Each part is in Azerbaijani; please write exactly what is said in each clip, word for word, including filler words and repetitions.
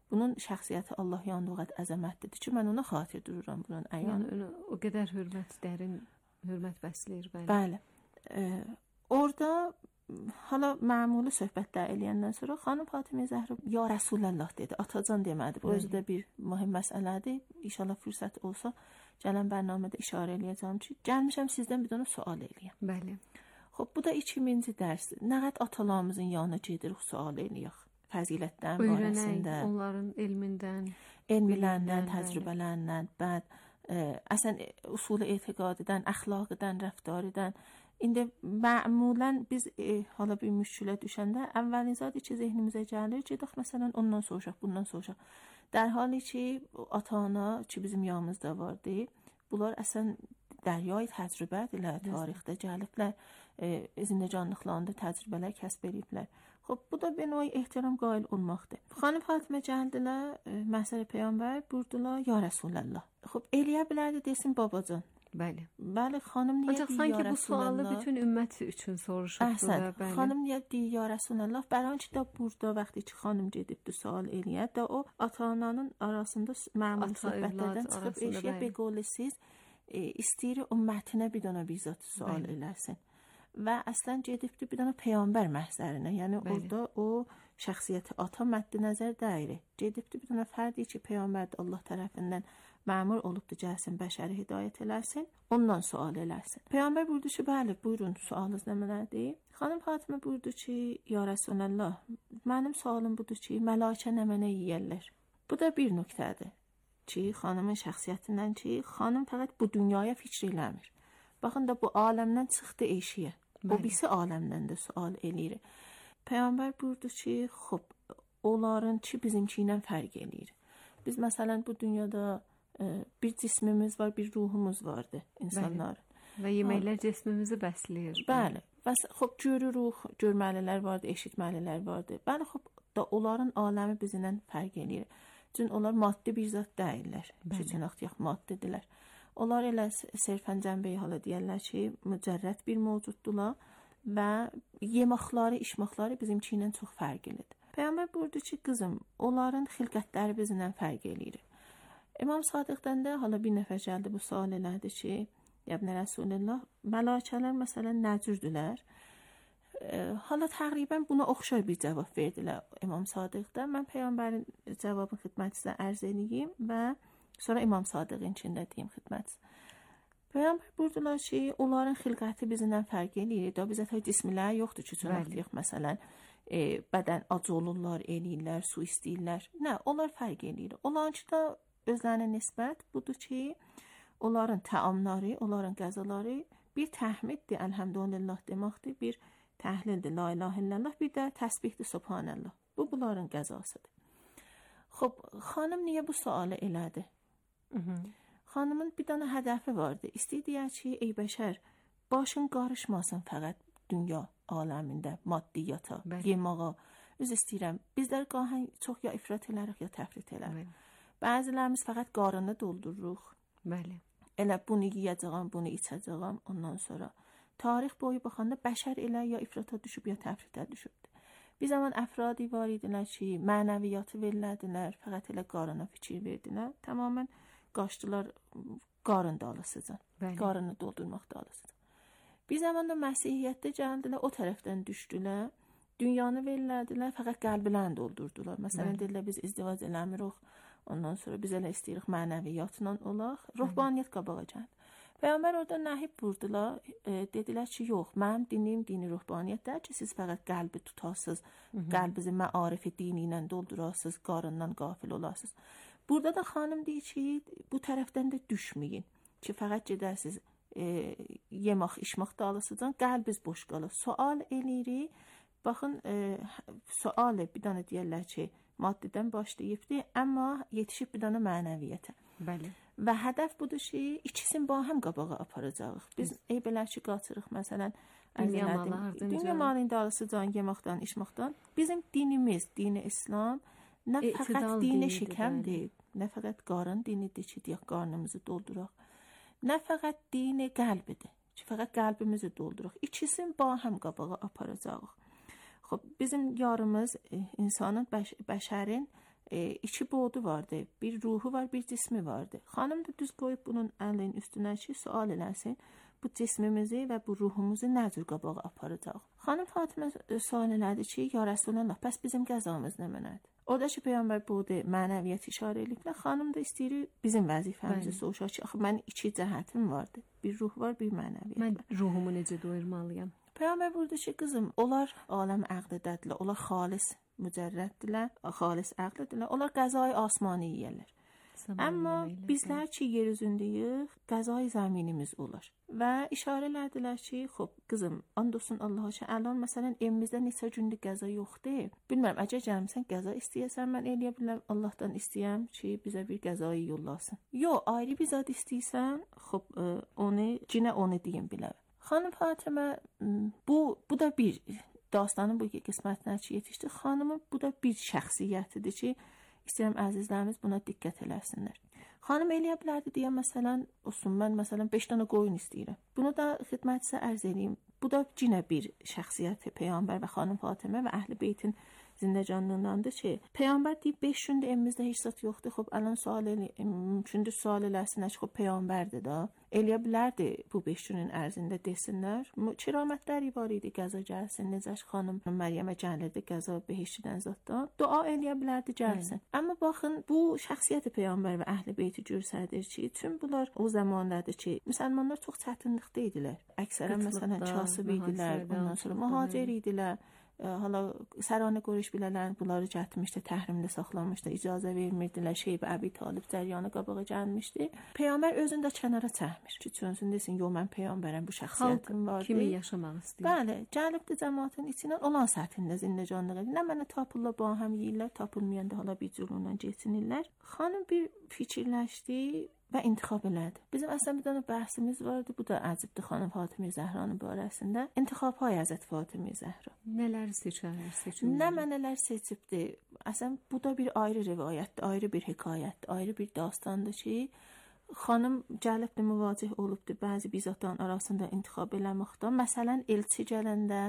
bunun şəxsiyyəti Allah yanında o qədər əzəmətlidir ki, mən ona xatir dururam bunun əyanı. Yəni o qədər hörmət, dərin hörmət bəsləyir. Bəli. Bəli. E, orada hala məmuli söhbətlər eləyəndən sonra xanım Fatimə Zəhra ya Rəsulullah dedi, atacan demədi. Bu özü də bir mühüm məsələdir. İnşallah fürsət olsa gələn bərnamədə işarə eləyəcəm ki, gəlmişəm sizdən bir dənə sual eləyəm. Bəli. Xoş, bu da ikinci dərs. Nə qədər atalarımızın yanına gedirik, sual eləyək. Fəzilətdən barəsində, onların elmindən, elmlərindən, təcrübələrindən, bəd ə, əsən usul etiqadidən, əxlaqıdan, rəftarıdan. İndi məmulən biz e, hala bir müşkülə düşəndə əvvəlin zadı ki, zehnimizə gəlir, gedək məsələn ondan soruşaq, bundan soruşaq. در حالی ki ata-ana ki bizim yanımızda vardı, bunlar əsən dəryay təcrübədirlər, tarixdə gəliblər, e, zindecanlıqlarında təcrübələr kəsb ediblər. Xoş, bu da bir növ ehtiram qail olmaqdır. Xanım Fatimə gəldilər, e, məsələ peyğəmbər burdular, ya Rəsulullah. Xoş, eləyə bilərdi desin babacan. Bəli. Bəli, xanım niyə ancaq sanki bu sualı bütün ümmət üçün soruşubdu da, bəli. Xanım niyə deyir ya Rəsulullah? Bərançı da burada vaxtı ki xanım gedibdi sual eləyər də o ata-ananın arasında məmul söhbətlərdən çıxıb eşiyə beqolisiz e, istəyir ümmətinə bir dənə bizzat sual bəli. Eləsin. Və əslən gedibdi bir dənə peyğəmbər məhzərinə. Yəni bəli. Orada o şəxsiyyəti ata məddi nəzər dəyir. Gedibdi bir dənə fərdi ki peyğəmbər Allah tərəfindən məmur olubdu gəlsin bəşəri hidayət eləsin, ondan sual eləsin. Peyğəmbər buyurdu ki, bəli, buyurun, sualınız nə mənadır? Xanım Fatimə buyurdu ki, ya Rəsulullah, mənim sualım budur ki, mələkə nə mənə yeyərlər? Bu da bir nöqtədir ki, xanımın şəxsiyyətindən ki, xanım fəqət bu dünyaya fikr eləmir. Baxın da bu aləmdən çıxdı eşiyə. O birisi aləmdən də sual eləyir. Peyğəmbər buyurdu ki, xop, onların ki bizimki ilə fərq eləyir. Biz məsələn bu dünyada bir cismimiz var, bir ruhumuz vardı insanlar. Bəli. Və yeməklər cismimizi bəsləyir. Bəli. Və xop görürük, görməlilər vardı, eşitməlilər vardı. Bəli, xop da onların aləmi bizimlə fərq eləyir. Çünki onlar maddi bir zat deyirlər. Çünki axtiyaq maddidirlər. Onlar elə sərfən cənbəyi hala deyirlər ki, mücərrəd bir mövcuddurlar və yeməkləri, içməkləri bizimki ilə çox fərqlidir. Peyğəmbər buyurdu ki, qızım, onların xilqətləri bizimlə fərq eləyir. İmam Sadiqdən də hala bir nəfər gəldi bu sual elədi ki, Yəbnə Rəsulullah, mələkələr məsələn nə cürdülər? E, hala təqribən buna oxşar bir cavab verdilər İmam Sadiqdən. Mən Peyğəmbərin cavabını xidmətinizə ərz edeyim və sonra İmam Sadiqin içində deyim xidmətinizə. Peyğəmbər buyurdular ki, onların xilqəti bizimlə fərq eləyir. Da bizə təbii cismlər yoxdur ki, çörəkliyik məsələn. E, bədən acı olurlar, eləyirlər, su istəyirlər. Nə, onlar fərq eləyir. Onlarınki da özlərinə nisbət budur ki, onların təamları, onların qəzaları bir təhmiddir, əlhəmdülillah deməkdir, bir təhlildir, la ilahe illallah, bir də təsbihdir, subhanallah. Bu, bunların qəzasıdır. Xoş, xanım niyə bu sualı elədi? Hı -hı. Xanımın bir dənə hədəfi vardı. İstəyir ki, ey bəşər, başın qarışmasın fəqət dünya aləmində, maddiyata, yeməğa. Üz istəyirəm, bizlər qahən çox ya ifrat elərik, ya təfrit elərik. Bəzilərimiz fəqət qarını doldururuq. Bəli. Elə bunu yeyəcəyəm, bunu içəcəyəm, ondan sonra. Tarix boyu baxanda bəşər elə ya ifrata düşüb, ya təfritə düşübdür. Bir zaman əfradi var idilər ki, mənəviyyatı verilədilər, fəqət elə qarına fikir verdilər. Tamamən qaçdılar qarın dalısıcan. Qarını doldurmaq dalısıcan. Bir zaman da Məsihiyyətdə gəldilər, o tərəfdən düşdülər. Dünyanı verilədilər, fəqət qəlbilərini doldurdular. Məsələn, dedilər, biz izdivac eləmirik, ondan sonra biz elə istəyirik mənəviyyatla olaq. Ruhbaniyyət qabağa gəldi. Peyğəmbər orada nəhib vurdular, e, dedilər ki, yox, mənim dinim dini ruhbaniyyətdir ki, siz fəqət qəlbi tutasınız, qəlbizi məarifi dini ilə doldurasınız, qarından qafil olasınız. Burada da xanım deyir ki, bu tərəfdən də düşməyin ki, fəqət gedəsiniz e, yemək, içmək dalısıcan, qəlbiz boş qalır. Sual eləyirik. Baxın, e, sualı bir dənə deyərlər ki, maddidən başlayıbdır, amma yetişib bir dənə mənəviyyətə. Bəli. Və hədəf budur ki, ikisini bahəm qabağa aparacağıq. Biz ey belə ki, qaçırıq, məsələn, dünya malın dalısıcan, yeməkdən, içməkdən. Bizim dinimiz, dini İslam, nə e, fəqət dini şikəmdir, nə fəqət qarın dinidir ki, deyək, qarnımızı dolduraq, nə fəqət dini qəlbidir ki, fəqət qəlbimizi dolduraq. İkisini bahəm qabağa aparacağıq. Xoş, bizim yarımız insanın, bəş bəşərin e, iki boğdu vardı. Bir ruhu var, bir cismi vardı. Xanım da düz qoyub bunun əlinin üstünə ki, sual eləsin. Bu cismimizi və bu ruhumuzu nə cür qabağa aparacaq? Xanım Fatimə sual elədi ki, ya Rəsulullah, bəs bizim qəzamız nə mənədir? O da ki, Peyğəmbər budur, mənəviyyət işarə ediblər. Xanım da istəyir bizim vəzifəmizi soruşaq ki, axı mənim iki cəhətim vardı. Bir ruh var, bir mənəviyyət mən var. Mən ruhumu necə doyurmalıyam? Peyğəmbər buyurdu ki, qızım, onlar aləm əqdədədirlər, onlar xalis mücərrəddirlər, xalis əqlidirlər, onlar qəzayı asmani yeyirlər. Amma bizlər ki, yer üzündəyik, qəzayı zəminimiz olur. Və işarə elədilər ki, xop, qızım, and olsun Allaha ki, əlan məsələn evimizdə neçə gündür qəza yoxdur. Bilmirəm, əgər gəlmisən qəza istəyəsən, mən eləyə bilərəm, Allahdan istəyəm ki, bizə bir qəzayı yollasın. Yox, ayrı bir zad istəyirsən, xop, onu, cinə onu deyim bilə. Xanım Fatimə, bu, bu da bir dastanın bu qismətinə ki, yetişdi. Xanımın bu da bir şəxsiyyətidir ki, İstəyirəm əzizlərimiz buna diqqət eləsinlər. Xanım eləyə bilərdi deyə məsələn, olsun, mən məsələn beş dənə qoyun istəyirəm. Bunu da xidmətçisə ərz edeyim. Bu da yenə bir şəxsiyyət Peyğəmbər və xanım Fatimə və Əhl-i Beytin zindəcanlığındandır ki, Peyğəmbər deyib beş gündə evimizdə heç zat yoxdur. Xop, ələn sual elə, mümkündür sual eləsinlər ki, xop Peyğəmbərdir da. Eləyə bilərdi bu beş günün ərzində desinlər. Kiramətləri var idi, qəza gəlsin. Necə xanım Məryəmə gəlirdi qəza behişdən zatdan. Dua eləyə bilərdi gəlsin. Hı. Amma baxın, bu şəxsiyyət Peyğəmbər və Əhl-i Beyti göstərir ki, tüm bunlar o zamandadır ki, müsəlmanlar çox çətinlikdə idilər. Əksərən məsələn kasıb idilər, ondan sonra mühacir idilər. Hala Sərani Qureyş bilələn bunları gətirmişdi, təhrimdə saxlanmışdı, icazə vermirdilər, Şeyb Əbi Talib cəryanı qabağa gəlmişdi. Peyğəmbər özündə kənara çəkmir. Ki, çönsün desin, yo mən Peyğəmbərəm, bu şəxsiyyətim vardı. Kimi yaşamaq istəyir. Bəli, gəlibdi cəmaatın içindən olan səthində zindəcanlığı. Nə mənə tapırlar, bu həm yeyirlər, tapılmayanda hala bir cürünlə keçinirlər. Xanım bir fikirləşdi və intixab elədi. Bizim əslində bir dənə bəhsimiz vardı. Bu da əcibdir xanım Fatimə Zəhranın barəsində. İntixabı Həzrət Fatimə Zəhra. Nələr seçər, seçir? Nə mənələr seçibdi? Əslən bu da bir ayrı rivayətdir, ayrı bir hekayətdir, ayrı bir dastandır ki, xanım gəlibdi, müvacih olubdu bəzi bizatların arasında intixab eləməkdə. Məsələn, elçi gələndə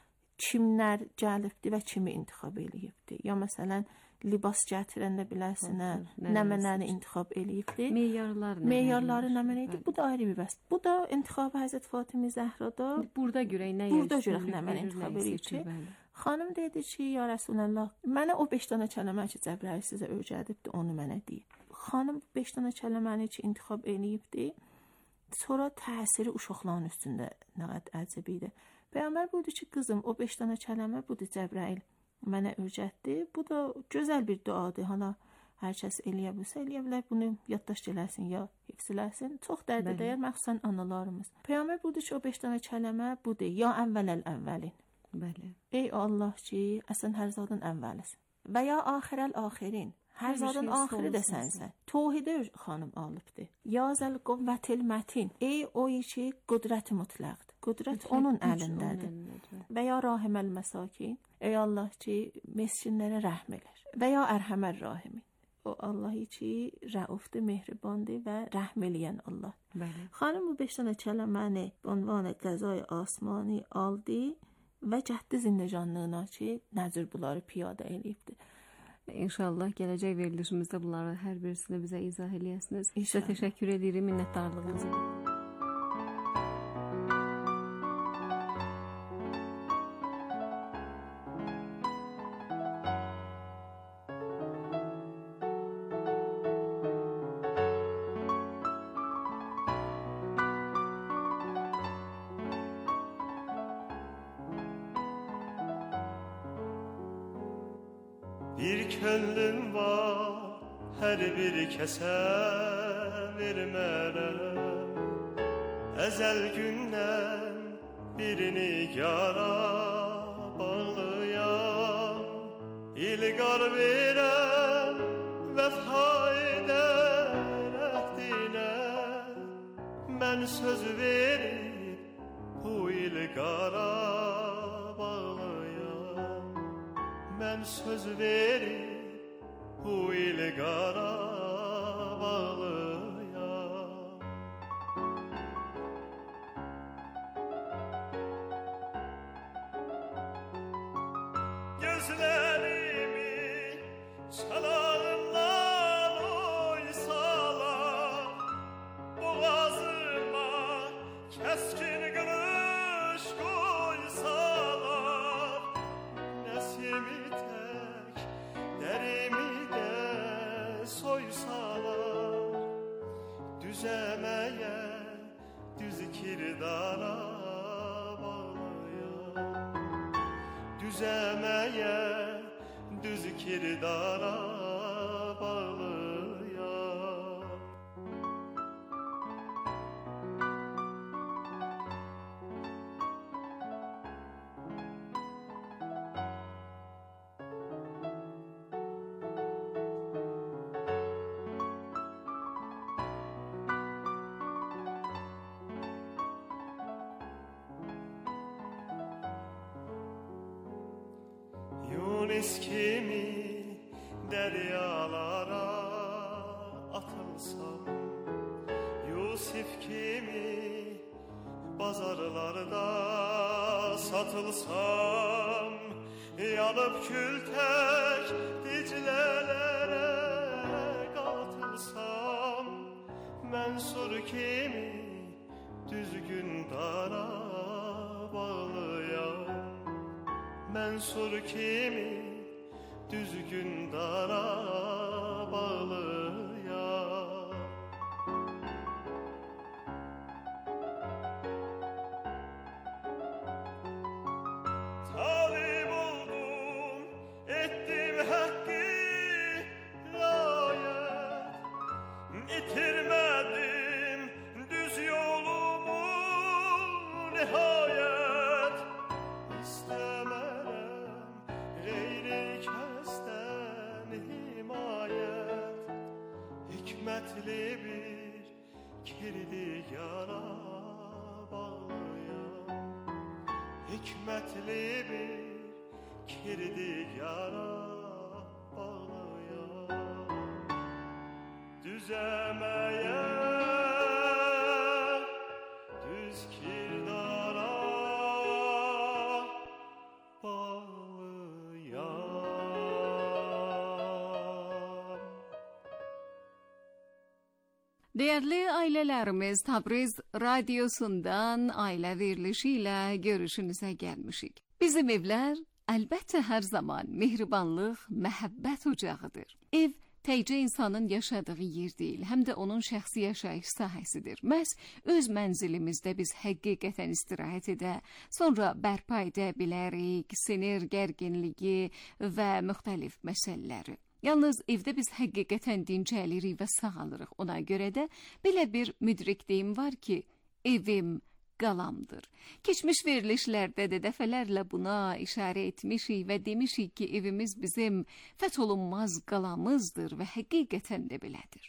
kimlər gəlibdi və kimi intixab eləyibdi? Ya məsələn, libas gətirəndə biləsinə nə mənəni intixab eləyibdi. Meyarlar nə? Meyarları nə mənə idi? Bu da ayrı bir bəs. Bu da intihabı Həzrət Fatimə Zəhrada. Burada görək nə Burada görək nə mənə intixab eləyibdi. Xanım dedi ki, ya Rəsulullah, mənə o beş dənə kəlmə ki, Cəbrayıl sizə öyrədibdi, onu mənə deyib. Xanım beş dənə kəlməni ki, intixab eləyibdi. Sonra təsiri uşaqların üstündə nə qədər əcəb idi. Peyğəmbər buyurdu ki, qızım, o beş dənə kəlmə budur Cəbrayıl mənə öyrətdi. Bu da gözəl bir duadır. Hala hər kəs eləyə bilsə, eləyə bilər, bunu yaddaş eləsin ya hifz eləsin. Çox dərdə dəyər, məxsusən analarımız. Peyğəmbər buyurdu ki, o beş dənə kəlmə budur. Ya əvvələl əvvəlin. Bəli. Ey Allah ki, əsən hər zadın əvvəlisin. Və ya axirəl axirin. Hər zadın axiri də sənsən. Tohidə xanım alıbdır. Ya zəl quvvətil mətin. Ey o ki, qudrət mütləqdir. Qudrət onun əlindədir. Və ya rahiməl məsakin. Ey Allah ki, meskinlərə rəhm elər. Və ya ərhəmər rahimin. O Allah ki, rəufdur, mehribandır və rəhm eləyən Allah. Bəli. Xanım bu beş dənə kəlməni ünvanı qəzای asmani aldı və cəhdi zindəcanlığına ki, nəcür bunları piyada eləyibdi. İnşallah gələcək verilişimizdə bunları hər birisini bizə izah eləyəsiniz. Sizə təşəkkür edirəm minnətdarlığınızı. Bir könlüm var, her bir kəsə vermərəm. Əzəl gündən birini yara bağlıyam. İlqar verəm, vəfa edər əhdinə. Mən söz verib, bu ilqara mən söz verib bu ilqara bağlıyam. Gözlərimi çalar düzəməyə, düz kirdara bağlayam. Düzəməyə, düz kirdara bağlayam. Yunus kimi deryalara atılsam, Yusuf kimi bazarlarda satılsam, yanıp kül tek diclelere katılsam, Mənsur kimi düzgün dara bağlayam. Mənsur kimi düzgün dara bağlayam. Talib oldum, ettim hakkı layet, itirmedim düz yolumu nihayet. İstemem gayri kəsdən himayət, hikmətli bir kirdigara bağlayam. Hikmətli bir kirdigara bağlayam. Düzəməyə, düz kirdara bağlayam. Değerli ailelerimiz, Tabriz Radyosu'ndan aile verilişiyle görüşünüze gelmişik. Bizim evler elbette her zaman mehribanlıq, məhəbbət ocağıdır. Ev təkcə insanın yaşadığı yer deyil, həm də onun şəxsi yaşayış sahəsidir. Məhz öz mənzilimizdə biz həqiqətən istirahət edə, sonra bərpa edə bilərik sinir gərginliyi və müxtəlif məsələləri. Yalnız evdə biz həqiqətən dincəlirik və sağalırıq. Ona görə də belə bir müdrikliyim var ki, evim qalamdır. Keçmiş verilişlərdə də dəfələrlə buna işarə etmişik və demişik ki, evimiz bizim fəth olunmaz qalamızdır və həqiqətən də belədir.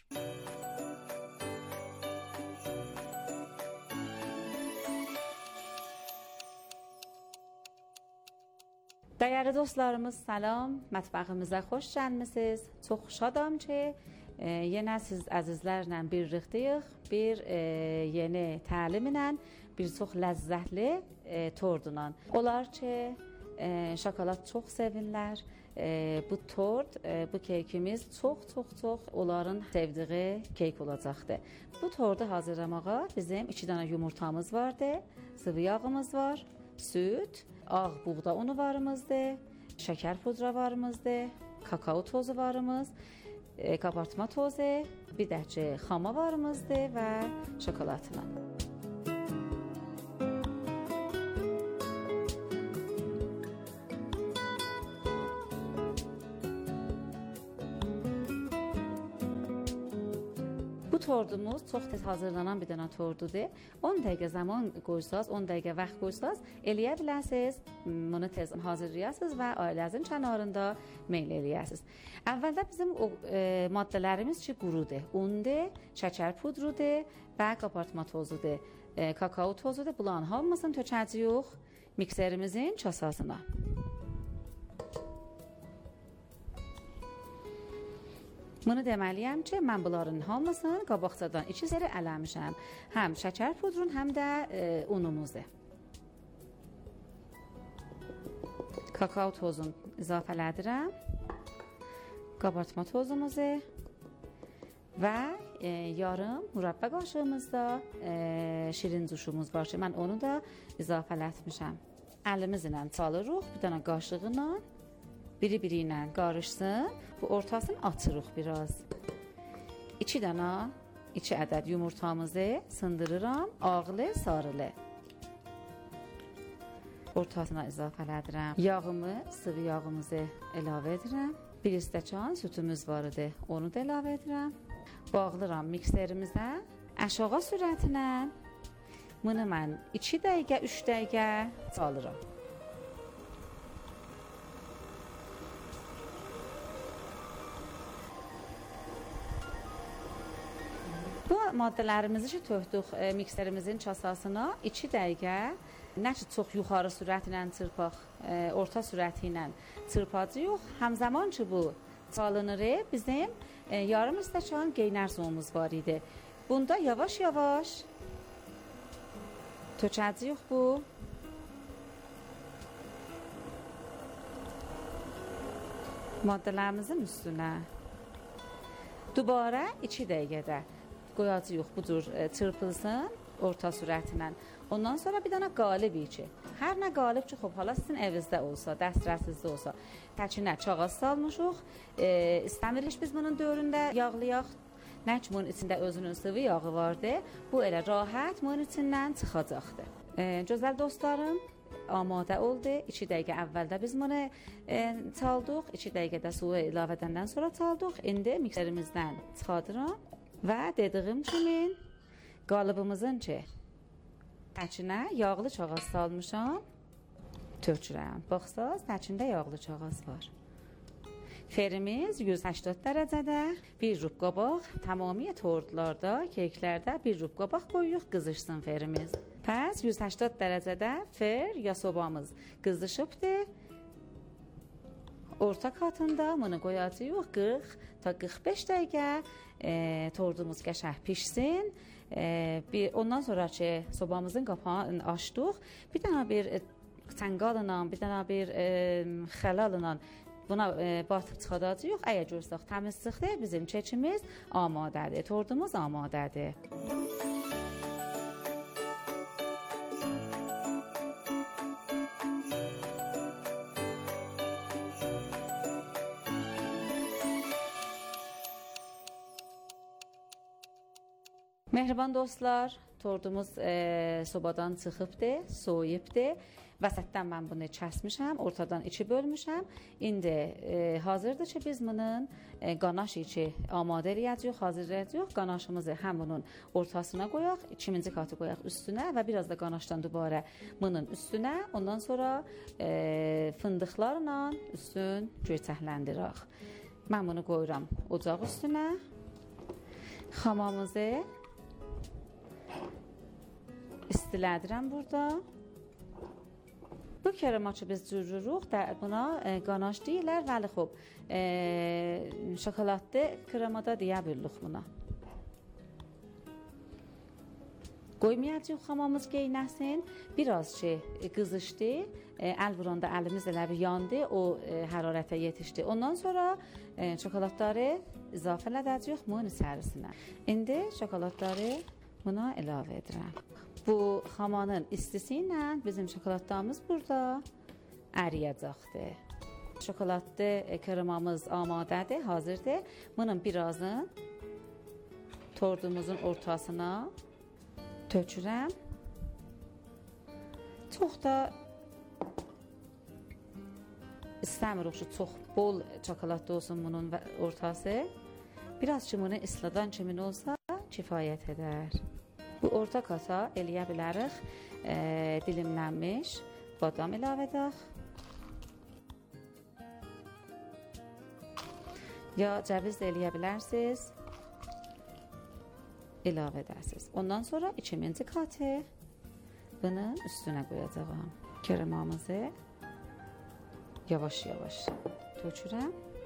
Dəyərli dostlarımız, salam. Mətbəximizə xoş gəlmisiniz. Çox şadam ki, e, yenə siz əzizlərlə birlikdəyik. Bir e, yeni təlimlə, bir çox ləzzətli e, tordla. Onlar ki, e, şokolad çox sevinlər. E, bu tort, e, bu keykimiz çox çox çox onların sevdiyi keyk olacaqdır. Bu tortu hazırlamağa bizim iki dənə yumurtamız vardı, sıvı yağımız var, süt, ağ buğda unu varımızdır, şəkər pudra varımızdır, kakao tozu varımız, e, kabartma tozu, bir dəhcə xama varımızdır və şokoladla. Bu tordumuz çox tez hazırlanan bir dənə tordudur. on dəqiqə zaman qoysaz, on dəqiqə vaxt qoysaz, eləyə bilərsiniz. Bunu tez hazırlayasınız və ailənizin kənarında meyl eləyəsiniz. Əvvəldə bizim o e, maddələrimiz ki, qurudur. Undur, şəkər pudrudur və kabartma tozudur. E, kakao tozudur. Bunların hamısını tökəcəyik mikserimizin kasasına. Bunu deməliyəm ki, mən bunların hamısını qabaqcadan iki zərə eləmişəm. Həm şəkər pudrun, həm də e, unumuzu. Kakao tozunu izafələdirəm. Kabartma tozumuzu və e, yarım mürəbbə qaşığımızda e, şirin cuşumuz var ki, mən onu da izafələtmişəm. Əlimizlə çalırıq, bir dənə qaşığına. Biri-biri ilə qarışsın. Bu ortasını açırıq biraz. İki dənə iki ədəd yumurtamızı sındırıram, ağlı, sarılı. Ortasına izafə edirəm. Yağımı, sıvı yağımızı əlavə edirəm. Bir stəkan sütümüz var idi, onu da əlavə edirəm. Bağlıram mikserimizə. Aşağı sürətlə bunu mən iki dəqiqə, üç dəqiqə çalıram. Bu maddələrimizi ki, tökdük e, mikserimizin çasasına iki dəqiqə, nə ki, çox yuxarı sürətlə çırpaq, e, orta sürəti ilə çırpacağıq. Həmzəman ki, bu çalınır, bizim e, yarım stəkan qeynər suyumuz var idi. Bunda yavaş-yavaş tökəcəyik bu. Maddələrimizin üstünə. Dubara iki dəqiqədə qoyacağıq bu cür e, çırpılsın orta sürətlə. Ondan sonra bir dənə qalib içi. Hər nə qalib ki, xop hala sizin evinizdə olsa, dəstrəsizdə olsa, təkinə çağaz salmışıq. E, istəmirik biz bunun dövründə yağlayaq. Nə ki, bunun içində özünün sıvı yağı vardı. Bu elə rahat bunun içindən çıxacaqdır. E, gözəl dostlarım, amadə oldu. iki dəqiqə əvvəldə biz bunu e, çaldıq. iki dəqiqədə suyu əlavə edəndən sonra çaldıq. İndi mikserimizdən çıxardıram və dediyim kimi qalıbımızın ki, təkinə yağlı çağaz salmışam, tökürəm. Baxsaz, təkində yağlı çağaz var. Ferimiz yüz səksən dərəcədə, bir rub qabaq, tamamilə tortlarda, keklərdə bir rub qabaq qoyuruq, qızışsın ferimiz. Pəs yüz səksən dərəcədə fer ya sobamız qızışıbdır. Orta katında bunu qoyacağıq qırx ta qırx beş dəqiqə, e, tortumuz qəşəng pişsin. E, bir, ondan sonra ki, sobamızın qapağını açdıq. Bir dənə bir e, çəngalla, bir dənə bir e, xəlalla buna e, batıb çıxadacağıq. Əgər görsək təmiz çıxdı, bizim çəkimiz amadədir, tortumuz amadədir. Mehriban dostlar, tortumuz e, sobadan çıxıbdır, soyubdur. Vəsətdən mən bunu kəsmişəm, ortadan iki bölmüşəm. İndi e, hazırdır ki, biz bunun e, qanaş içi amadə eləyəcəyik, hazırlayacağıq. Qanaşımızı həm bunun ortasına qoyaq, ikinci katı qoyaq üstünə və biraz da qanaşdan dübarə bunun üstünə. Ondan sonra e, fındıqlarla üstün göçəkləndirək. Mən bunu qoyuram ocaq üstünə. Xamamızı istilədirəm burada. Bu kərəmaçı biz cürürük, buna e, qanaş deyirlər, vəli xub, e, şokoladlı kremada deyə bilirik buna. Qoymayacaq xamamız qeynəsin, biraz ki qızışdı, e, əl vuranda əlimiz elə bir yandı, o e, hərarətə yetişdi. Ondan sonra e, şokoladları izafə edəcəyik bunun içərisinə. İndi şokoladları buna əlavə edirəm. Bu xamanın istisi ilə bizim şokoladlarımız burada əriyəcəkdir. Şokoladlı kremamız amadədir, hazırdır. Bunun birazını tortumuzun ortasına tökürəm. Çox da istəmirik ki, çox bol şokoladlı olsun bunun ortası. Biraz ki, bunu isladan kimin olsa kifayət edər. Bu orta kata eləyə bilərik, e, dilimlənmiş badam əlavə edək. Ya cəviz də eləyə bilərsiniz, əlavə edərsiniz. Ondan sonra ikinci katı bunun üstünə qoyacağım. Kremamızı yavaş-yavaş tökürəm.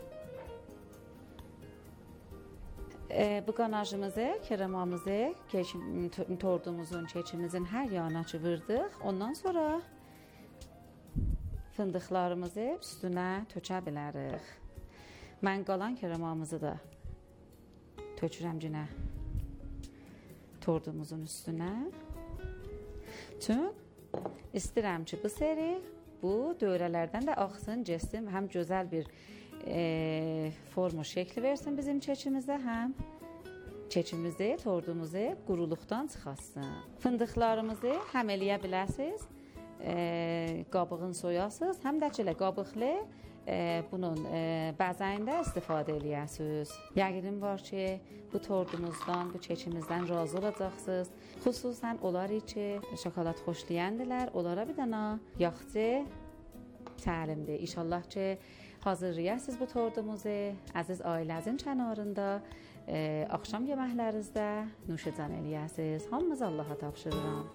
E, bu qanajımızı, kremamızı, tortumuzun, kekimizin hər yanına vırdıq. Ondan sonra fındıqlarımızı üstünə tökə bilərik. Mən qalan kremamızı da tökürəm yenə tortumuzun üstünə. Çünki istəyirəm ki, bu seri, bu dövrələrdən də axsın, geçsin, həm gözəl bir E, formu şəkli versin bizim kekimizə, həm keçimizi, tordumuzu quruluqdan çıxartsın. Fındıqlarımızı həm eləyə bilərsiniz, e, qabığını soyasınız, həm də belə qabıqlı e, bunun e, bəzəyində istifadə eləyəsiniz. Yəqinim var ki, bu tordumuzdan, bu keçimizdən razı olacaqsınız. Xüsusən onlar ki, şokolad xoşlayandırlar, onlara bir dənə yaxşı təlimdir. İnşallah ki, hazırlayasınız bu tordumuzu. Əziz ailəzin kənarında e, axşam yeməklərinizdə nuşəcan eləyəsiniz. Hamınız Allaha tapşırıram.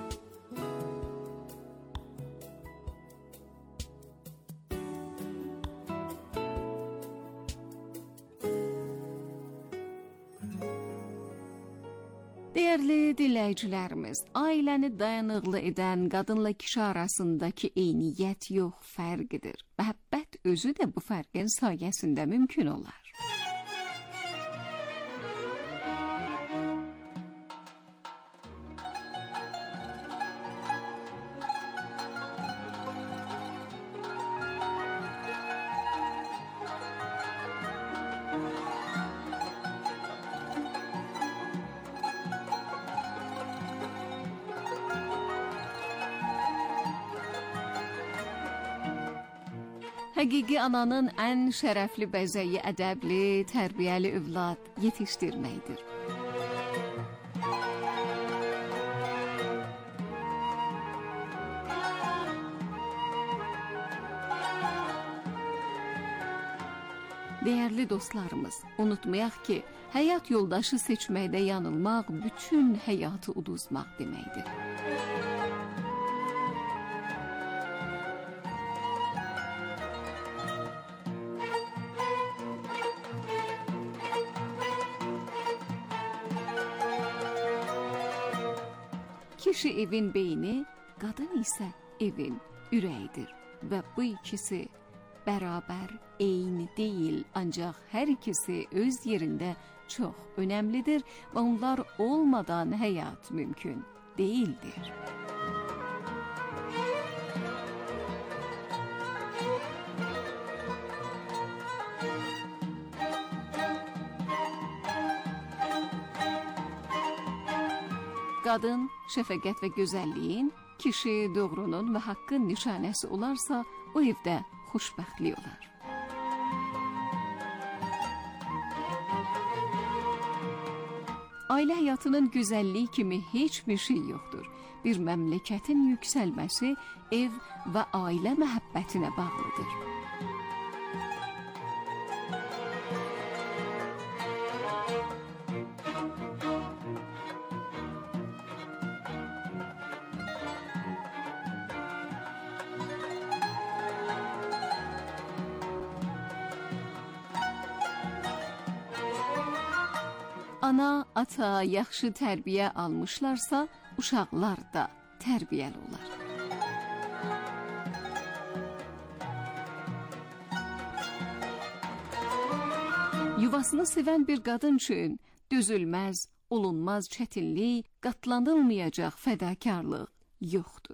Değerli dinləyicilərimiz, ailəni dayanıqlı edən qadınla kişi arasındakı eyniyyət yox, fərqidir. Məhəbbət özü də bu fərqin sayəsində mümkün olar. Həqiqi ananın ən şərəfli bəzəyi ədəbli, tərbiyəli övlad yetişdirməkdir. Değerli dostlarımız, unutmayaq ki, həyat yoldaşı seçməkdə yanılmaq bütün həyatı uduzmaq deməkdir. Kişi evin beyni, qadın isə evin ürəyidir və bu ikisi bərabər, eyni deyil, ancaq hər ikisi öz yerində çox önəmlidir və onlar olmadan həyat mümkün deyildir. Qadın şəfəqət və gözəlliyin, kişi doğrunun və haqqın nişanəsi olarsa, o evdə xoşbəxtlik olar. Ailə həyatının gözəlliyi kimi heç bir şey yoxdur. Bir məmləkətin yüksəlməsi ev və ailə məhəbbətinə bağlıdır. Ana, ata yaxşı tərbiyə almışlarsa, uşaqlar da tərbiyəli olar. Yuvasını sevən bir qadın üçün dözülməz, olunmaz çətinlik, qatlanılmayacaq fədakarlıq yoxdur.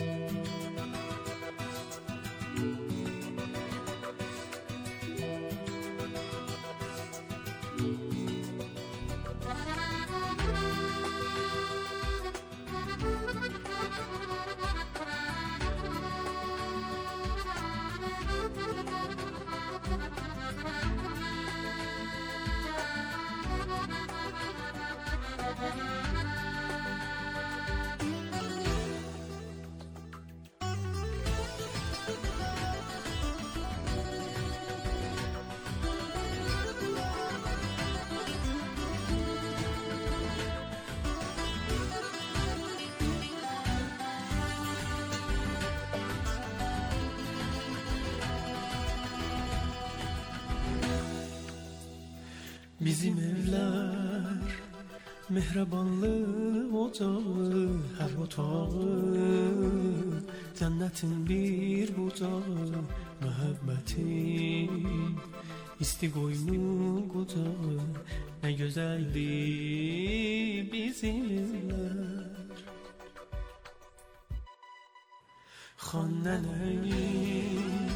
Bizim evler mehribanlık ocağı, her otağı cennetin bir bucağı, muhabbetin isti koynu kocağı, ne güzeldi bizim evler. Xannenin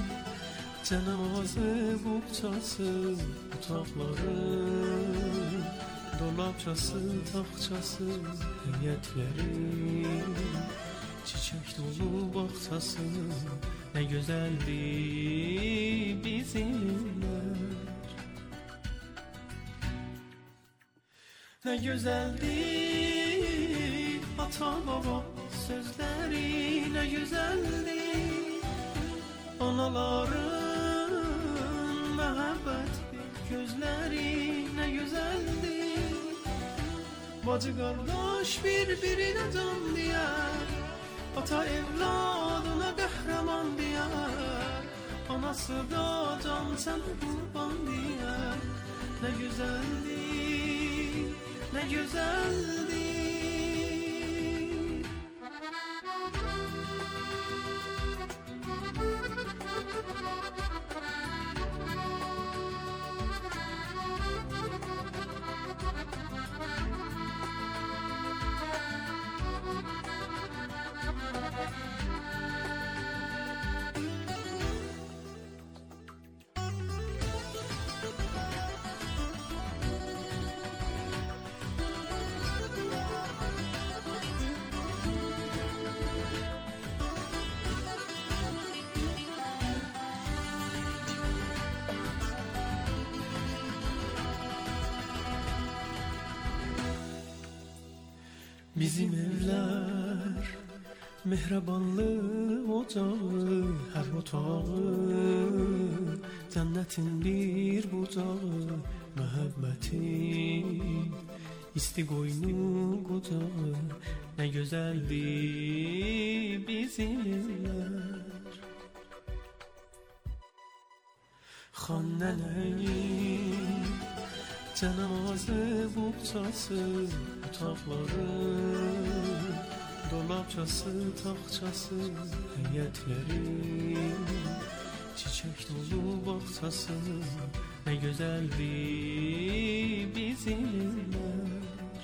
cenazı buqçası, otaqları dolapçası, taxçası, heyətləri, çiçək dolu bağçası, nə gözəldir bizimlər. Nə gözəldir ata baba sözləri, nə gözəldir anaların məhəbbətli gözləri, nə gözəldir bacı qardaş bir-birinə can deyər, ata evladına qəhrəman deyər, anası da can sənə qurban deyər. Nə gözəldir, nə gözəldir. Bizim evlər mehribanlı ocağı, hər otağı cənnətin bir bucağı, məhəbbətin isti qoynu qocağı, nə gözəldir bizim evlər. Xan nənənin cənazə buğçası, otaqları, dolapçası, taxçası, heyətləri, çiçək dolu bağçası, nə gözəldir bizim evlər.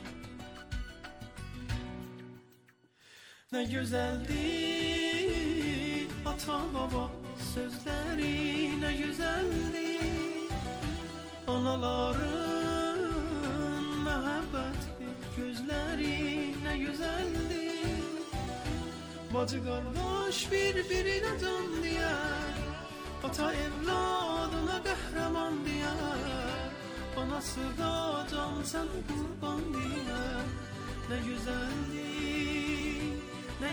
Nə gözəldir ata baba sözləri, nə gözəldir anaların məhəbbətli gözləri, nə gözəldir bacı qardaş bir-birinə can deyər, ata evladına qəhrəman deyər, anası da can sənə qurban deyər. Nə gözəldir, nə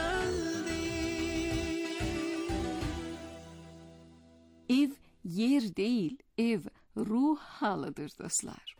gözəldir. Ev yer değil, ev ruh halıdır dostlar.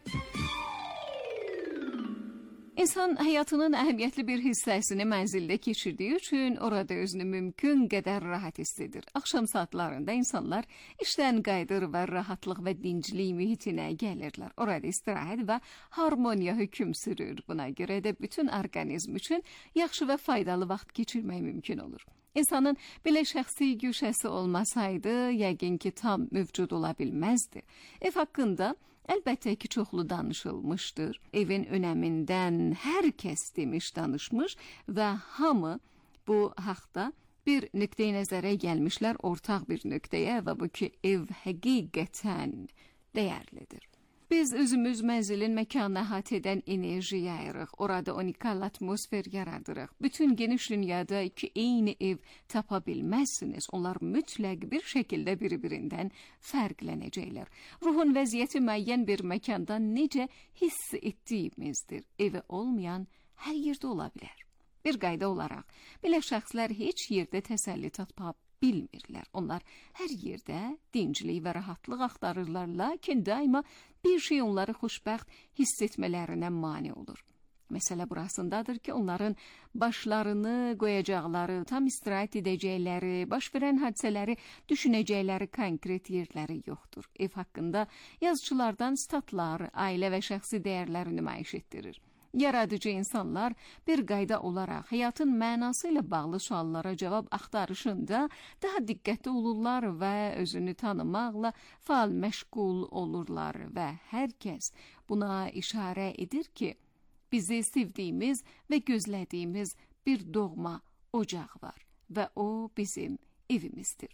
İnsan həyatının əhəmiyyətli bir hissəsini mənzildə keçirdiyi üçün orada özünü mümkün qədər rahat hiss edir. Axşam saatlarında insanlar işdən qayıdır və rahatlıq və dinclik mühitinə gəlirlər. Orada istirahət və harmoniya hökm sürür. Buna görə də bütün orqanizm üçün yaxşı və faydalı vaxt keçirmək mümkün olur. İnsanın belə şəxsi güşəsi olmasaydı, yəqin ki tam mövcud ola bilməzdi. Ev haqqında əlbəttə ki, çoxlu danışılmışdır. Evin önəmindən hər kəs demiş, danışmış və hamı bu haqda bir nöqteyi nəzərə gəlmişlər, ortaq bir nöqtəyə və bu ki, ev həqiqətən dəyərlidir. Biz özümüz mənzilin məkanına əhatə edən enerji yayırıq, orada unikal atmosfer yaradırıq. Bütün geniş dünyada iki eyni ev tapa bilməzsiniz. Onlar mütləq bir şəkildə bir-birindən fərqlənəcəklər. Ruhun vəziyyəti müəyyən bir məkandan necə hiss etdiyimizdir. Evi olmayan hər yerdə ola bilər. Bir qayda olaraq, belə şəxslər heç yerdə təsəlli tapa bilmirlər. Onlar hər yerdə dinclik və rahatlıq axtarırlar, lakin daima bir şey onları xoşbəxt hiss etmələrinə mane olur. Məsələ burasındadır ki, onların başlarını qoyacaqları, tam istirahət edəcəkləri, baş verən hadisələri düşünəcəkləri konkret yerləri yoxdur. Ev haqqında yazıçılardan statlar, ailə və şəxsi dəyərləri nümayiş etdirir. Yaradıcı insanlar bir qayda olaraq həyatın mənası ilə bağlı suallara cavab axtarışında daha diqqətli olurlar və özünü tanımaqla faal məşğul olurlar və hər kəs buna işarə edir ki, bizi sevdiyimiz və gözlədiyimiz bir doğma ocaq var və o bizim evimizdir.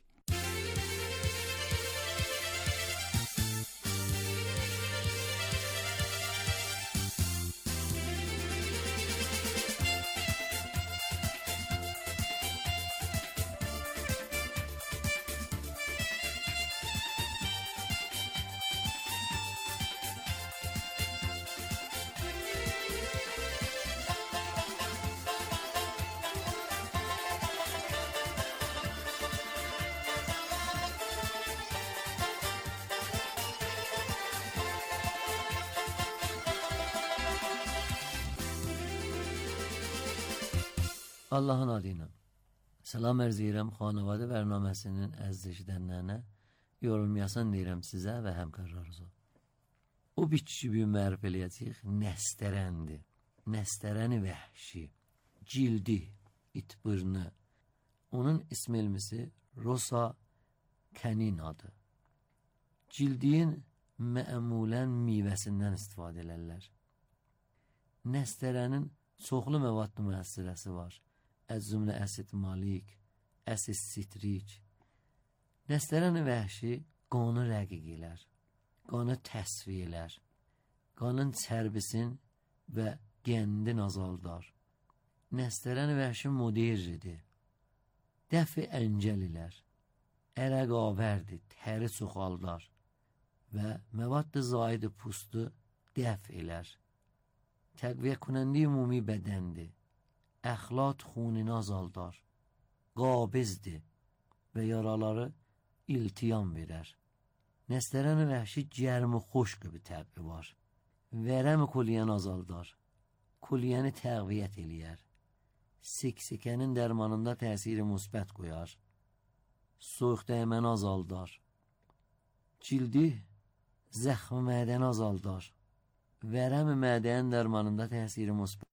Allah'ın adıyla. Salam arz edirəm xanavadə bərnaməsinin əziz eşidənlərinə. Yorulmayasan deyirəm sizə və həmkarlarınıza. O bitki bir mərif eləyəcəyik nəstərəndir. Nəstərəni vəhşi, cildi, itbırnı. Onun ismi elmisi Rosa caninadır. Cildiyin məmulən meyvəsindən istifadə elərlər. Nəstərənin çoxlu məvad müəssirəsi var. Az cümlə əsid malik, əsid sitrik. Nəstərəni vəhşi qanı rəqiq elər, qanı təsfiyə elər, qanın çərbisin və gəndin azaldar. Nəstərəni vəhşi mudirridir, dəfi əncəl elər, ərəq avərdir, təri çoxaldar və məvad-ı zaid pustu dəf elər. Təqviyə kunəndi ümumi bədəndir, əxlat xunini azaldar, qabizdir və yaraları iltiyam verər. Nəstərəni vəhşi cərm-i xoşq bir təbi var. Vərəm kulliyəni azaldar, kulliyəni təqviyyət eləyər. Siksikənin dərmanında təsiri müsbət qoyar. Soyuq dəyməni azaldar. Cildi zəxmi mədəni azaldar. Vərəm mədənin dərmanında təsiri müsbət.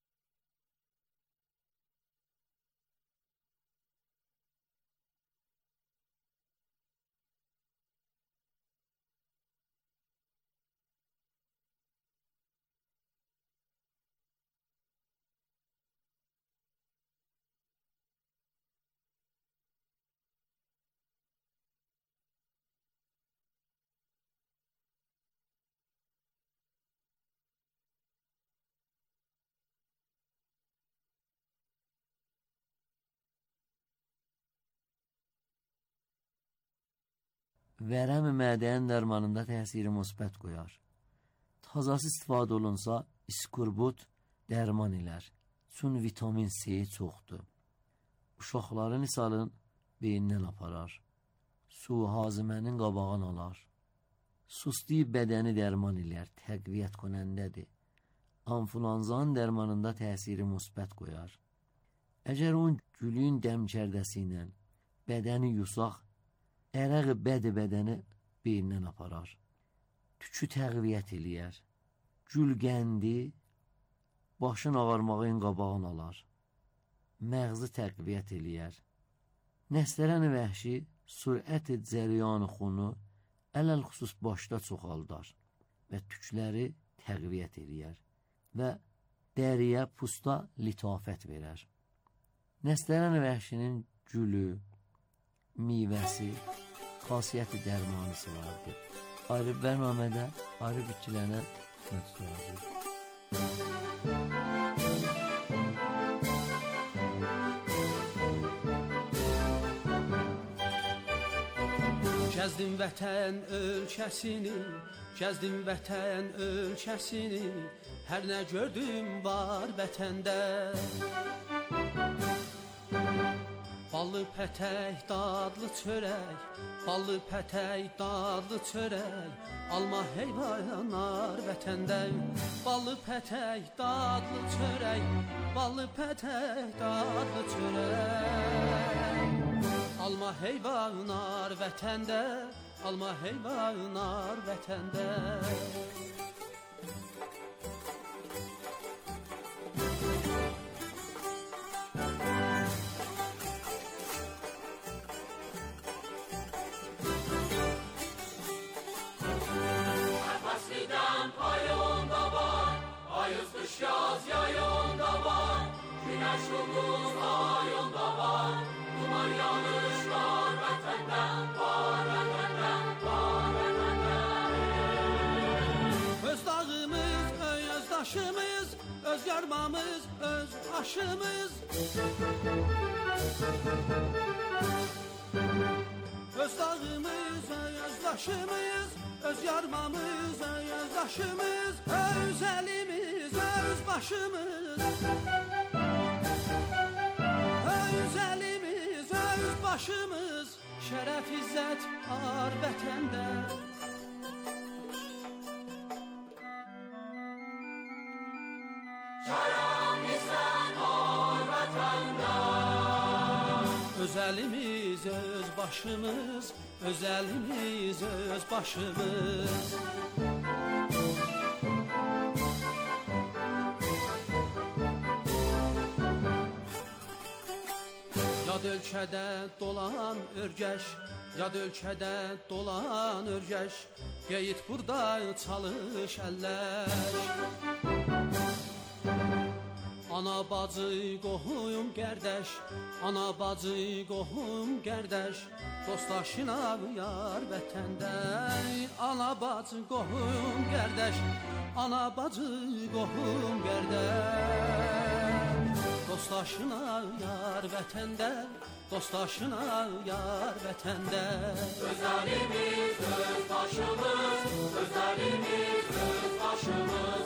Vərəm mədənin dərmanında təsiri müsbət qoyar. Tazası istifadə olunsa, iskurbut dərman elər. Çün vitamin C çoxdur. Uşaqların isalın beynindən aparar. Su hazimənin qabağını alar. Susti bədəni dərman elər, təqviyyət konəndədir. Anflanzanın dərmanında təsiri müsbət qoyar. Əgər onun gülün dəmkərdəsi ilə bədəni yusaq, ərəq bədi bədəni beynindən aparar. Tükü təqviyyət eləyər. Gül qəndi başın ağarmağın qabağını alar. Məğzi təqviyyət eləyər. Nəstərəni vəhşi sürət-i cəryanı xunu ələl xüsus başda çoxaldar və tükləri təqviyyət eləyər və dəriyə pusta litafət verər. Nəstərəni vəhşinin gülü, meyvəsi, xasiyyəti dərmanısı vardır. Ayrı bərnamədə ayrı bitkilənə xidmət olacaq. Gəzdim vətən ölkəsini, gəzdim vətən ölkəsini, hər nə gördüm var vətəndə. Ballı pətək, dadlı çörək, ballı pətək, dadlı çörək, alma heyvanlar vətəndə. Ballı pətək, dadlı çörək, ballı pətək, dadlı çörək, alma heyvanlar vətəndə, alma heyvanlar vətəndə. Yaz yayında var, güneş yıldız ayında var, duman yanışlar vətəndən, var vətəndən, var vətəndən. Öz dağımız, öz daşımız, öz yarmamız, öz aşımız. Öz dağımız, öz daşımız, öz yarmamız, öz daşımız, öz elimiz, öz başımız. Öz elimiz, öz başımız, şərəf izzət var vətəndə. Şərəf izzət var vətəndə. öz elimiz, öz başımız, öz elimiz, öz başımız. Yad ölkədə dolan örgəş, yad ölkədə dolan örgəş, qeyit burada çalış əlləş. Ana bacı qohum qərdəş, ana bacı qohum qərdəş, dostdaşına yar vətəndə. Ana bacı qohum qərdəş, ana bacı qohum qərdəş, dostdaşına yar vətəndə, dostdaşına yar vətəndə. Öz əlimiz, öz başımız, öz əlimiz, öz başımız.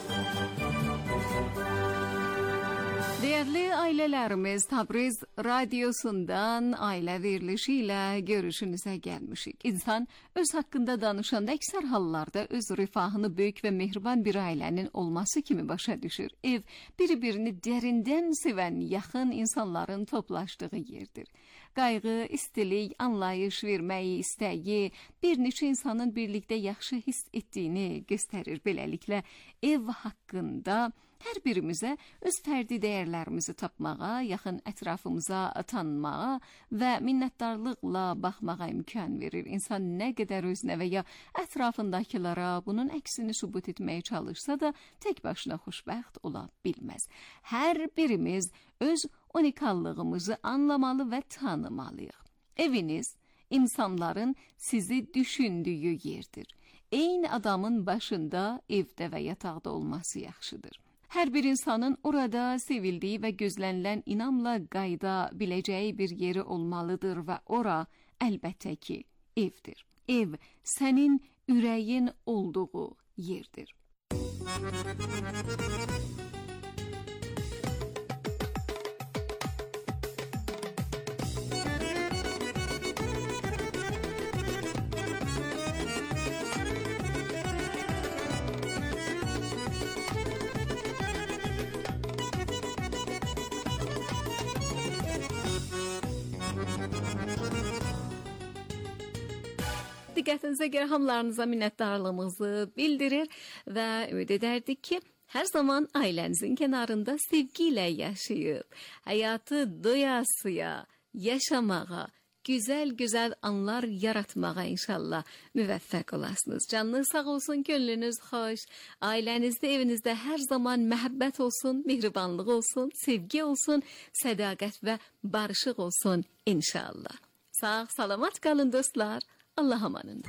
Değerli ailelerimiz, Tabriz Radyosu'ndan aile verilişiyle görüşünüze gelmişik. İnsan öz hakkında danışanda ekser hallarda öz rifahını büyük ve mehriban bir ailenin olması kimi başa düşür. Ev, biri-birini derinden seven yakın insanların toplaştığı yerdir. Qayğı, istilik, anlayış verməyi, istəyi bir neçə insanın birlikdə yaxşı hiss etdiyini göstərir. Beləliklə, ev haqqında hər birimizə öz fərdi dəyərlərimizi tapmağa, yaxın ətrafımıza tanımağa və minnətdarlıqla baxmağa imkan verir. İnsan nə qədər özünə və ya ətrafındakilara bunun əksini sübut etməyə çalışsa da tək başına xoşbəxt ola bilməz. Hər birimiz öz unikallığımızı anlamalı və tanımalıyıq. Eviniz insanların sizi düşündüyü yerdir. Eyni adamın başında, evdə və yataqda olması yaxşıdır. Hər bir insanın orada sevildiyi və gözlənilən inamla qayda biləcəyi bir yeri olmalıdır və ora əlbəttə ki, evdir. Ev sənin ürəyin olduğu yerdir. Diqqətinizə görə hamılarınıza minnətdarlığımızı bildirir və ümid edərdik ki, hər zaman ailənizin kənarında sevgi ilə yaşayıb, həyatı doyasıya, yaşamağa, güzel-güzel anlar yaratmağa inşallah müvəffəq olasınız. Canınız sağ olsun, gönlünüz xoş, ailənizdə, evinizdə hər zaman məhəbbət olsun, mehribanlıq olsun, sevgi olsun, sədaqət və barışıq olsun inşallah. Sağ, salamat qalın dostlar. Allah'a emanet.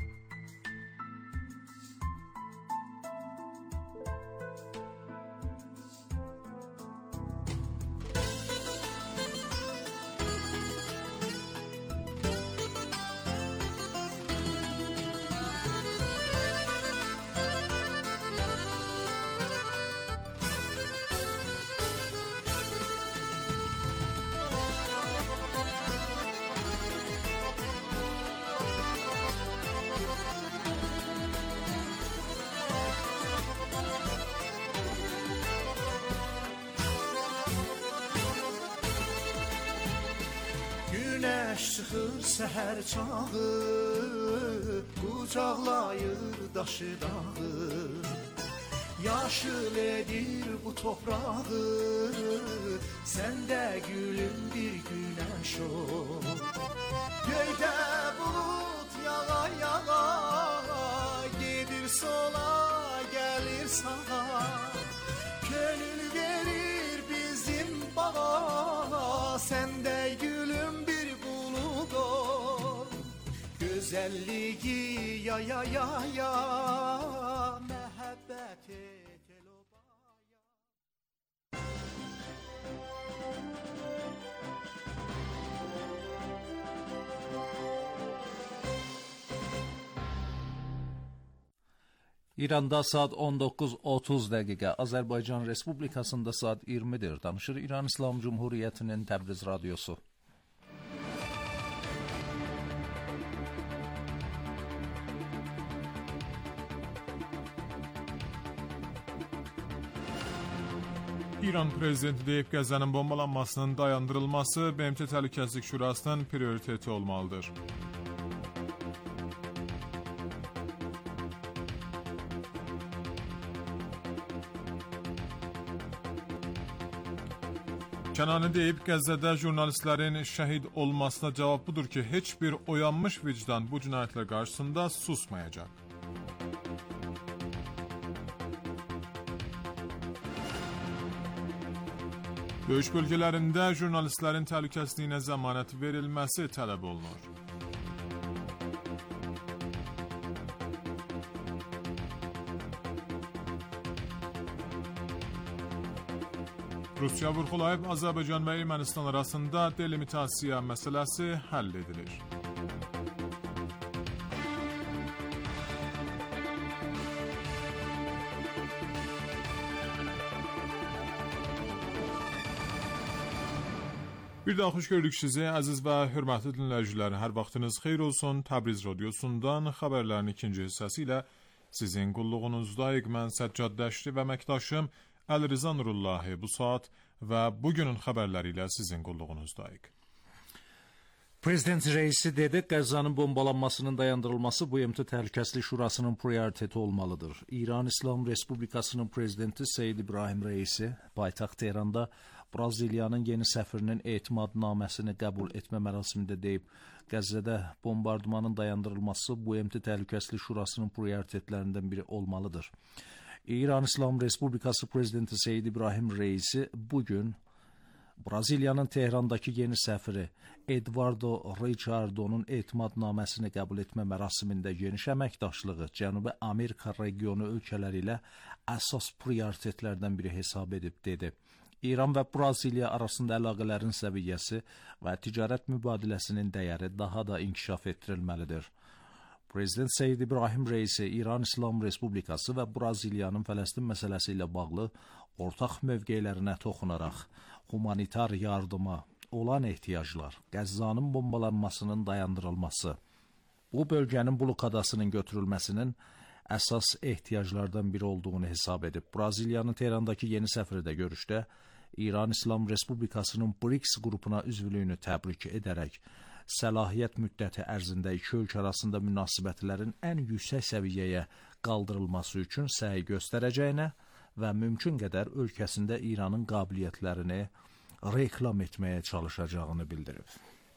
Günəş çıxır səhər çağı, qucaqlayır daşı dağı, yaşıl edir bu toprağı, səndə gülüm bir günəş ol. Göydə bulut yağa yağa, gedir sola, gəlir sağa, könül verir bizim bağa, səndə gülüm bir bulut ol. Gözəlliyi ya ya ya ya, məhəbbət et elobaya. İranda saat on doqquz otuz dəqiqə, Azərbaycan Respublikasında saat iyirmidir. Danışır İran İslam Cumhuriyyətinin Təbriz Radyosu. İran prezidenti deyib Qəzzənin bombalanmasının dayandırılması B M T Təhlükəsizlik Şurasının prioriteti olmalıdır. Kənani deyib, Qəzzədə jurnalistlərin şəhid olmasına cavab budur ki, heç bir oyanmış vicdan bu cinayətlər qarşısında susmayacaq. Döyüş bölgələrində jurnalistlərin təhlükəsizliyinə zəmanət verilməsi tələb olunur. Rusiya vurğulayıb, Azərbaycan və Ermənistan arasında delimitasiya məsələsi həll edilir. Bir daha xoş gördük sizi, əziz və hörmətli dinləyicilər. Hər vaxtınız xeyir olsun. Təbriz radiosundan xəbərlərin ikinci hissəsi ilə sizin qulluğunuzdayıq. Mən Səccad Dəşti və əməkdaşım Əlriza Nurullahi bu saat və bugünün xəbərləri ilə sizin qulluğunuzdayıq. Prezident reisi dedi, Qəzzanın bombalanmasının dayandırılması bu M T Təhlükəsizlik Şurasının prioriteti olmalıdır. İran İslam Respublikasının prezidenti Seyyid İbrahim Reisi paytaxt Tehranda Braziliyanın yeni səfirinin etimadnaməsini qəbul etmə mərasimində deyib, Qəzzədə bombardmanın dayandırılması bu M T Təhlükəsizlik Şurasının prioritetlərindən biri olmalıdır. İran İslam Respublikası prezidenti Seyyid İbrahim Reisi bugün Braziliyanın Tehrandakı yeni səfiri Eduardo Richardonun etimadnaməsini qəbul etmə mərasimində geniş əməkdaşlığı Cənubi Amerika regionu ölkələri ilə əsas prioritetlərdən biri hesab edib dedi. İran və Braziliya arasında əlaqələrin səviyyəsi və ticarət mübadiləsinin dəyəri daha da inkişaf etdirilməlidir. Prezident Seyyid İbrahim Reisi İran İslam Respublikası və Braziliyanın Fələstin məsələsi ilə bağlı ortaq mövqelərinə toxunaraq humanitar yardıma olan ehtiyaclar, Qəzzanın bombalanmasının dayandırılması, bu bölgənin blokadasının götürülməsinin əsas ehtiyaclardan biri olduğunu hesab edib. Braziliyanın Tehrandakı yeni səfiri də görüşdə İran İslam Respublikasının BRICS qrupuna üzvlüyünü təbrik edərək, səlahiyyət müddəti ərzində iki ölkə arasında münasibətlərin ən yüksək səviyyəyə qaldırılması üçün səy göstərəcəyinə və mümkün qədər ölkəsində İranın qabiliyyətlərini reklam etməyə çalışacağını bildirib.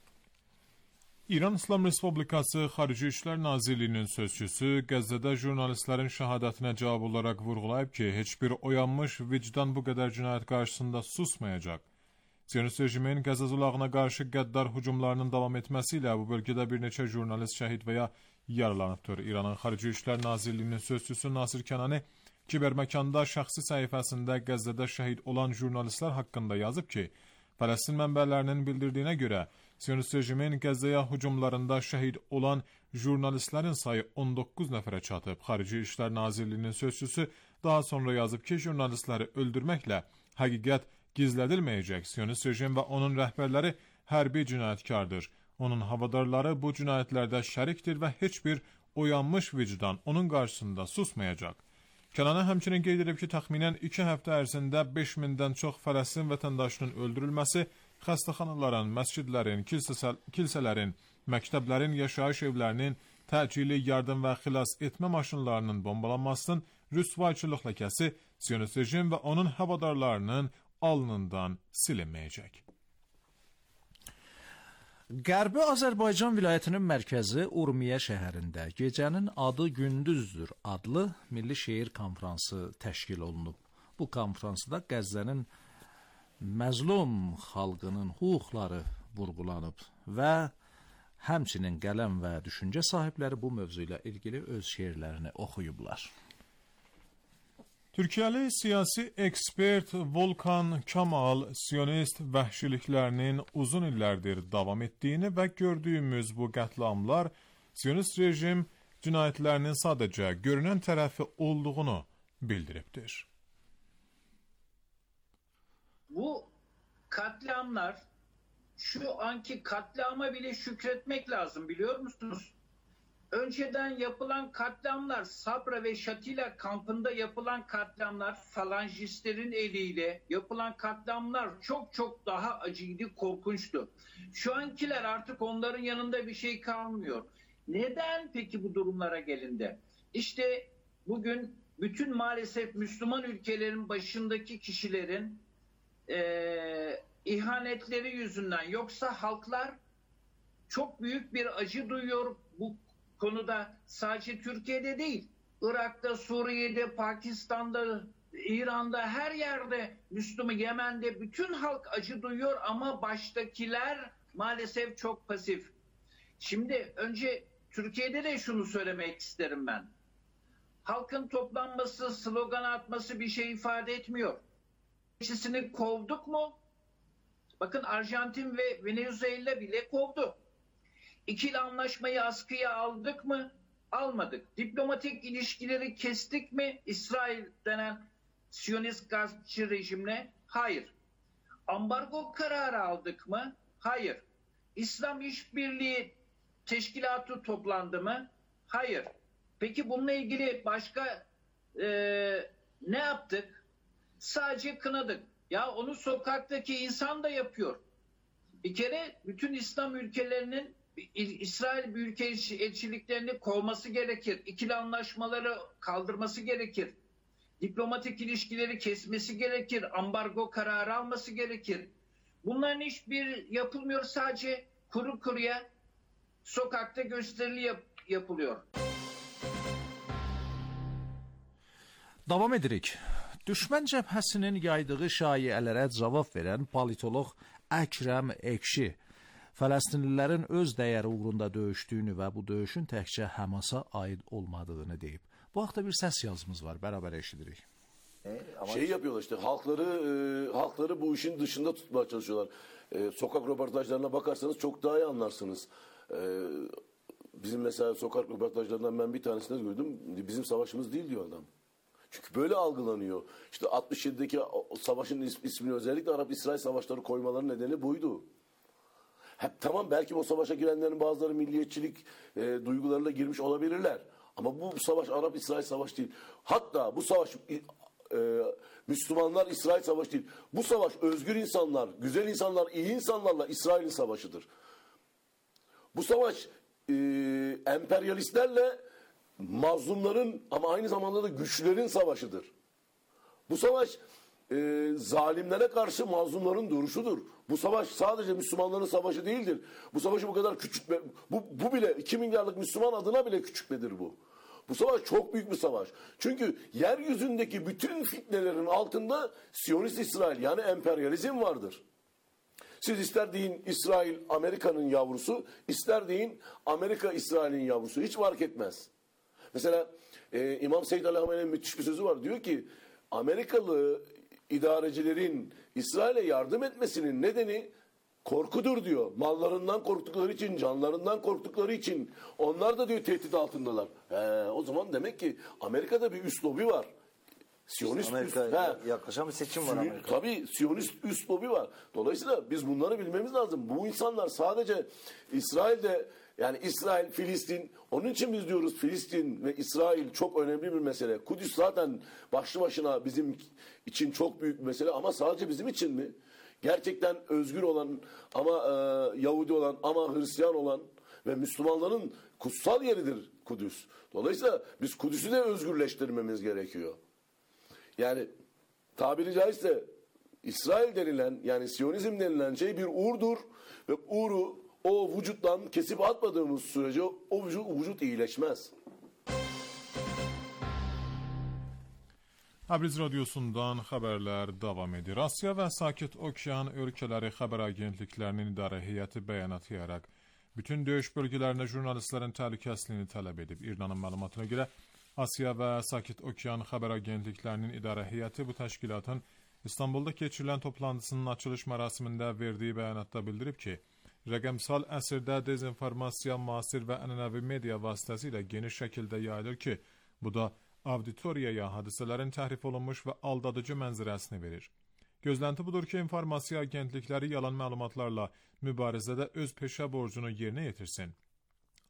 İran İslam Respublikası Xarici İşlər Nazirliyinin sözçüsü Qəzzədə jurnalistlərin şəhadətinə cavab olaraq vurğulayıb ki, heç bir oyanmış vicdan bu qədər cinayət qarşısında susmayacaq. Siyonist rejimin Qəzza zolağına qarşı qəddar hücumlarının davam etməsi ilə bu bölgədə bir neçə jurnalist şəhid və ya yaralanıbdır. İranın Xarici İşlər Nazirliyinin sözçüsü Nasir Kənani kiberməkanda şəxsi səhifəsində Qəzzədə şəhid olan jurnalistlər haqqında yazıb ki, Fələstin mənbələrinin bildirdiyinə görə Siyonist rejimin Qəzzəyə hücumlarında şəhid olan jurnalistlərin sayı on doqquz nəfərə çatıb. Xarici İşlər Nazirliyinin sözçüsü daha sonra yazıb ki, jurnalistləri öldürməklə həqiqət gizlədilməyəcək. Siyonist rejim və onun rəhbərləri hərbi cinayətkardır. Onun havadarları bu cinayətlərdə şərikdir və heç bir oyanmış vicdan onun qarşısında susmayacaq. Kənana həmçinin qeyd edib ki, təxminən iki həftə ərzində beş mindən çox Fələstin vətəndaşının öldürülməsi, xəstəxanaların, məscidlərin, kilsələrin, məktəblərin, yaşayış evlərinin, təcili yardım və xilas etmə maşınlarının bombalanmasının rüsvayçılıq ləkəsi Siyonist rejim və onun havadarlarının alnından silinməyəcək. Qərbi Azərbaycan vilayətinin mərkəzi Urmiyə şəhərində Gecənin adı gündüzdür adlı milli şeir konfransı təşkil olunub. Bu konfransda Qəzzənin məzlum xalqının hüquqları vurğulanıb və həmçinin qələm və düşüncə sahibləri bu mövzu ilə ilgili öz şeirlərini oxuyublar. Türkiyəli siyasi ekspert Volkan Kamal, siyonist vəhşiliklərinin uzun illərdir davam etdiyini və gördüyümüz bu qətliamlar siyonist rejim cinayətlərinin sadəcə görünən tərəfi olduğunu bildiribdir. Bu katliamlar, şu anki katliama bile şükretmek lazım, biliyor musunuz? önceden yapılan katliamlar, Sabra ve Şatila kampında yapılan katliamlar, falanjistlerin eliyle yapılan katliamlar çok çok daha acıydı, korkunçtu. Şu ankiler artık onların yanında bir şey kalmıyor. Neden peki bu durumlara gelindi? İşte bugün bütün maalesef Müslüman ülkelerin başındaki kişilerin e, ihanetleri yüzünden, yoksa halklar çok büyük bir acı duyuyor bu konuda, sadece Türkiye'de değil, Irak'ta, Suriye'de, Pakistan'da, İran'da, her yerde, Müslüman, Yemen'de bütün halk acı duyuyor ama baştakiler maalesef çok pasif. Şimdi önce Türkiye'de de şunu söylemek isterim ben. Halkın toplanması, slogan atması bir şey ifade etmiyor. Kişisini kovduk mu? Bakın Arjantin ve Venezuela bile kovdu. İkili anlaşmayı askıya aldık mı? Almadık. Diplomatik ilişkileri kestik mi? İsrail denen Siyonist gazcı rejimle? Hayır. Ambargo kararı aldık mı? Hayır. İslam İşbirliği Teşkilatı toplandı mı? Hayır. Peki bununla ilgili başka e, ne yaptık? Sadece kınadık. Ya onu sokaktaki insan da yapıyor. Bir kere bütün İslam ülkelerinin İsrail büyükelçiliklerini kovması gerekir. İkili anlaşmaları kaldırması gerekir. Diplomatik ilişkileri kesmesi gerekir. Ambargo kararı alması gerekir. Bunların hiçbir yapılmıyor. Sadece kuru kuruya sokakta gösterili yap yapılıyor. Davam edirik. Düşmən cəbhəsinin yaydığı şayiələrə cavab verən politolog Əkrəm Ekşi Fələstinlilərin öz dəyəri uğrunda döyüşdüyünü və bu döyüşün təkcə Həmasa aid olmadığını deyib. Bu haqda bir səs yazımız var, beraber eşidirik. Şey yapıyorlar işte, halkları e, halkları bu işin dışında tutmaya çalışıyorlar. E, sokak röportajlarına bakarsanız çok daha iyi anlarsınız. E, bizim mesela sokak röportajlarından ben bir tanesini gördüm. Bizim savaşımız değil diyor adam. Çünkü böyle algılanıyor. İşte altmış yedideki savaşın ismini özellikle Arap-İsrail savaşları koymaların nedeni buydu. Hep tamam, belki o savaşa girenlerin bazıları milliyetçilik e, duygularıyla girmiş olabilirler. Ama bu savaş Arap-İsrail savaşı değil. Hatta bu savaş e, Müslümanlar İsrail savaşı değil. Bu savaş özgür insanlar, güzel insanlar, iyi insanlarla İsrail'in savaşıdır. Bu savaş e, emperyalistlerle mazlumların ama aynı zamanda da güçlerin savaşıdır. Bu savaş e, zalimlere karşı mazlumların duruşudur. Bu savaş sadece Müslümanların savaşı değildir. Bu savaşı bu kadar küçültme, bu, bu bile iki milyarlık Müslüman adına bile küçültmedir bu. Bu savaş çok büyük bir savaş. Çünkü yeryüzündeki bütün fitnelerin altında Siyonist İsrail, yani emperyalizm vardır. Siz ister deyin İsrail Amerika'nın yavrusu, ister deyin Amerika İsrail'in yavrusu, hiç fark etmez. Mesela e, İmam Seyyid Aleyhisselam'ın müthiş bir sözü var. Diyor ki Amerikalı idarecilerin İsrail'e yardım etmesinin nedeni korkudur diyor. Mallarından korktukları için, canlarından korktukları için. Onlar da diyor tehdit altındalar. He, o zaman demek ki Amerika'da bir üst lobi var. Siyonist Amerika üst, yaklaşan bir seçim var Amerika. Tabii Siyonist üst lobi var. Dolayısıyla biz bunları bilmemiz lazım. Bu insanlar sadece İsrail'de, yani İsrail, Filistin, onun için biz diyoruz Filistin ve İsrail çok önemli bir mesele. Kudüs zaten başlı başına bizim için çok büyük bir mesele ama sadece bizim için mi? Gerçekten özgür olan ama e, Yahudi olan ama Hristiyan olan ve Müslümanların kutsal yeridir Kudüs. Dolayısıyla biz Kudüs'ü de özgürleştirmemiz gerekiyor. Yani tabiri caizse İsrail denilen, yani Siyonizm denilen şey bir uğurdur ve uğuru o vücuttan kesip atmadığımız sürece o vücut, vücut iyileşmez. Təbriz radiosundan xəbərlər davam edir. Asiya və Sakit Okean ölkələri xəbər agentliklərinin idarə heyəti bəyanat yayaraq bütün döyüş bölgələrində jurnalistlərin təhlükəsizliyini tələb edib. İranın məlumatına görə Asiya və Sakit Okean xəbər agentliklərinin idarə heyəti bu təşkilatın İstanbulda keçirilən toplantısının açılış mərasimində verdiyi bəyanatda bildirib ki, rəqəmsal əsrdə dezinformasiya müasir və ənənəvi media vasitəsilə geniş şəkildə yayılır ki, bu da auditoriyaya hadisələrin təhrif olunmuş və aldadıcı mənzərəsini verir. Gözlənti budur ki, informasiya agentlikləri yalan məlumatlarla mübarizədə öz peşə borcunu yerinə yetirsin.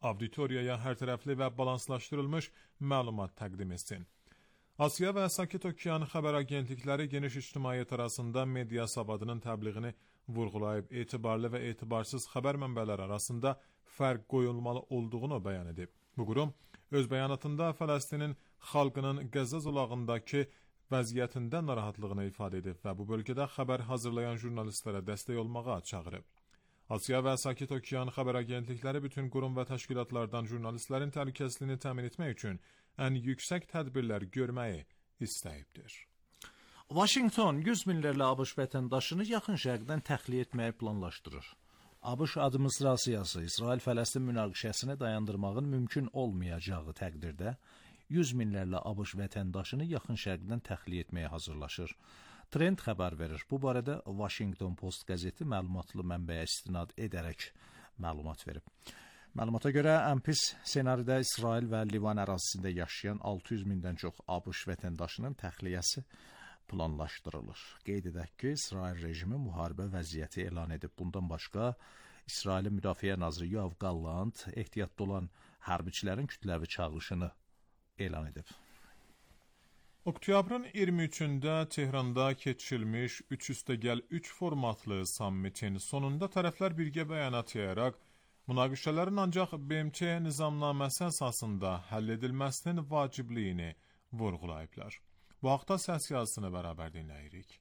auditoriyaya hərtərəfli və balanslaşdırılmış məlumat təqdim etsin. Asiya və Sakit Okean xəbər agentlikləri geniş ictimaiyyət arasında media savadının təbliğini vurğulayıb, etibarlı və etibarsız xəbər mənbələri arasında fərq qoyulmalı olduğunu bəyan edib. Bu qurum öz bəyanatında Fələstinin xalqının Qəzza zolağındakı vəziyyətində narahatlığını ifadə edib və bu bölgədə xəbər hazırlayan jurnalistlərə dəstək olmağa çağırıb. Asiya və Sakit Okean xəbər agentlikləri bütün qurum və təşkilatlardan jurnalistlərin təhlükəsizliyini təmin etmək üçün ən yüksək tədbirlər görməyi istəyibdir. Washington yüz minlərlə ABŞ vətəndaşını yaxın şərqdən təxliyə etməyi planlaşdırır. ABŞ administrasiyası İsrail-Fələstin münaqişəsini dayandırmağın mümkün olmayacağı təqdirdə yüz minlərlə ABŞ vətəndaşını yaxın şərqdən təxliyə etməyə hazırlaşır. Trend xəbər verir. Bu barədə Washington Post qəzeti məlumatlı mənbəyə istinad edərək məlumat verib. Məlumata görə ən pis senaridə İsrail və Livan ərazisində yaşayan altı yüz mindən çox ABŞ vətəndaşının təxliyəsi planlaşdırılır. Qeyd edək ki, İsrail rejimi müharibə vəziyyəti elan edib. Bundan başqa, İsrailin Müdafiə naziri Yoav Gallant ehtiyatda olan hərbiçilərin kütləvi çağırışını elan edib. Oktyabrın iyirmi üçündə Tehranda keçirilmiş üç üstəgəl üç formatlı sammitin sonunda tərəflər birgə bəyanat yayaraq, münaqişələrin ancaq B M T nizamnaməsi əsasında həll edilməsinin vacibliyini vurğulayıblar. Bu haqda səs yazısını bərabər dinləyirik.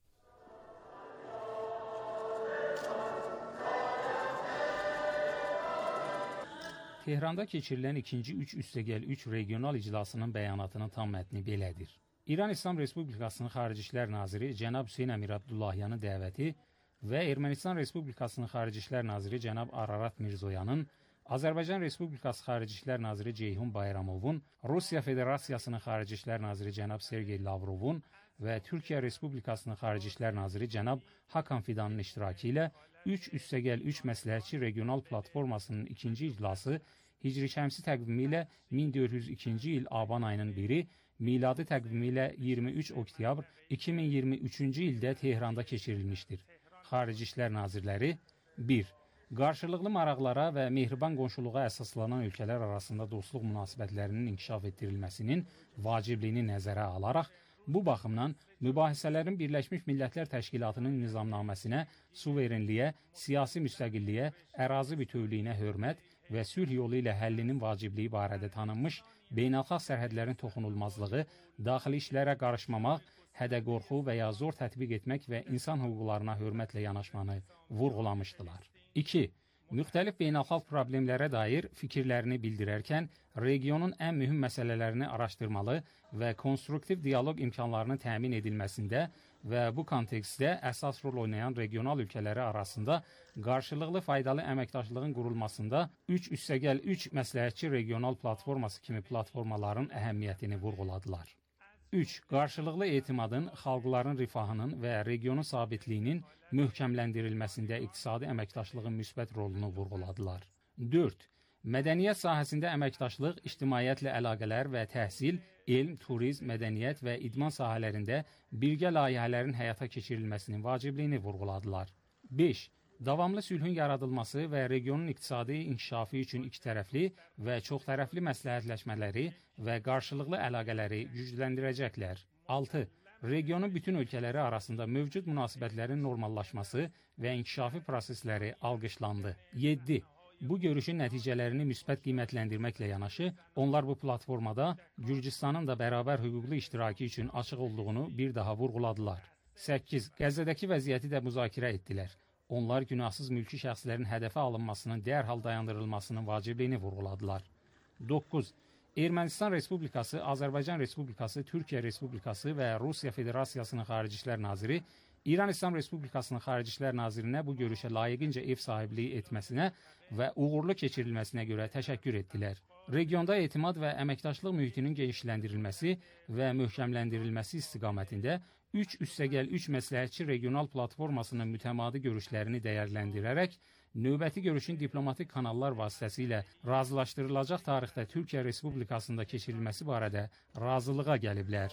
Tehranda keçirilən ikinci üç üstəgəl üç regional iclasının bəyanatının tam mətni belədir. İran İslam Respublikasının Xarici İşlər Naziri cənab Hüseyn Əmir Abdullahyanın dəvəti və Ermənistan Respublikasının Xarici İşlər Naziri cənab Ararat Mirzoyanın, Azərbaycan Respublikası Xarici İşlər Naziri Ceyhun Bayramovun, Rusiya Federasiyasının Xarici İşlər Naziri cənab Sergey Lavrovun və Türkiyə Respublikasının Xarici İşlər Naziri cənab Hakan Fidanın iştirakı ilə üç üstəgəl üç məsləhətçi regional platformasının ikinci iclası Hicri şəmsi təqvimi ilə min dörd yüz ikinci il Aban ayının biri, miladi təqvimi ilə iyirmi üç oktyabr iki min iyirmi üçüncü ildə Tehranda keçirilmişdir. Xarici İşlər Nazirləri bir. Qarşılıqlı maraqlara və mehriban qonşuluğa əsaslanan ölkələr arasında dostluq münasibətlərinin inkişaf etdirilməsinin vacibliyini nəzərə alaraq, bu baxımdan mübahisələrin Birləşmiş Millətlər Təşkilatının nizamnaməsinə, suverenliyə, siyasi müstəqilliyə, ərazi bütövlüyünə hörmət və sülh yolu ilə həllinin vacibliyi barədə tanınmış beynəlxalq sərhədlərin toxunulmazlığı, daxili işlərə qarışmamaq, hədə-qorxu və ya zor tətbiq etmək və insan hüquqlarına hörmətlə yanaşmanı vurğulamışdılar. iki. Müxtəlif beynəlxalq problemlərə dair fikirlərini bildirərkən, regionun ən mühüm məsələlərini araşdırmalı və konstruktiv dialoq imkanlarının təmin edilməsində və bu kontekstdə əsas rol oynayan regional ölkələri arasında qarşılıqlı faydalı əməkdaşlığın qurulmasında üç üstəgəl üç məsləhətçi regional platforması kimi platformaların əhəmiyyətini vurğuladılar. üç. Qarşılıqlı etimadın, xalqların rifahının və regionun sabitliyinin möhkəmləndirilməsində iqtisadi əməkdaşlığın müsbət rolunu vurğuladılar. dörd. Mədəniyyət sahəsində əməkdaşlıq, ictimaiyyətlə əlaqələr və təhsil, elm, turizm, mədəniyyət və idman sahələrində birgə layihələrin həyata keçirilməsinin vacibliyini vurğuladılar. beş. Davamlı sülhün yaradılması və regionun iqtisadi inkişafı üçün ikitərəfli və çoxtərəfli məsləhətləşmələri və qarşılıqlı əlaqələri gücləndirəcəklər. altı. Regionun bütün ölkələri arasında mövcud münasibətlərin normallaşması və inkişafi prosesləri alqışlandı. yeddi. Bu görüşün nəticələrini müsbət qiymətləndirməklə yanaşı, onlar bu platformada Gürcüstanın da bərabər hüquqlu iştirakı üçün açıq olduğunu bir daha vurğuladılar. səkkiz. Qəzzədəki vəziyyəti də müzakirə etdilər. Onlar günahsız mülki şəxslərin hədəfə alınmasının dərhal dayandırılmasının vacibliyini vurğuladılar. doqquz. Ermənistan Respublikası, Azərbaycan Respublikası, Türkiyə Respublikası və Rusiya Federasiyasının Xarici İşlər Naziri İran İslam Respublikasının Xarici İşlər Nazirinə bu görüşə layiqincə ev sahibliyi etməsinə və uğurlu keçirilməsinə görə təşəkkür etdilər. Regionda etimad və əməkdaşlıq mühitinin genişləndirilməsi və möhkəmləndirilməsi istiqamətində üç üstəgəl üç məsləhətçi regional platformasının mütəmadi görüşlərini dəyərləndirərək, növbəti görüşün diplomatik kanallar vasitəsilə razılaşdırılacaq tarixdə Türkiyə Respublikasında keçirilməsi barədə razılığa gəliblər.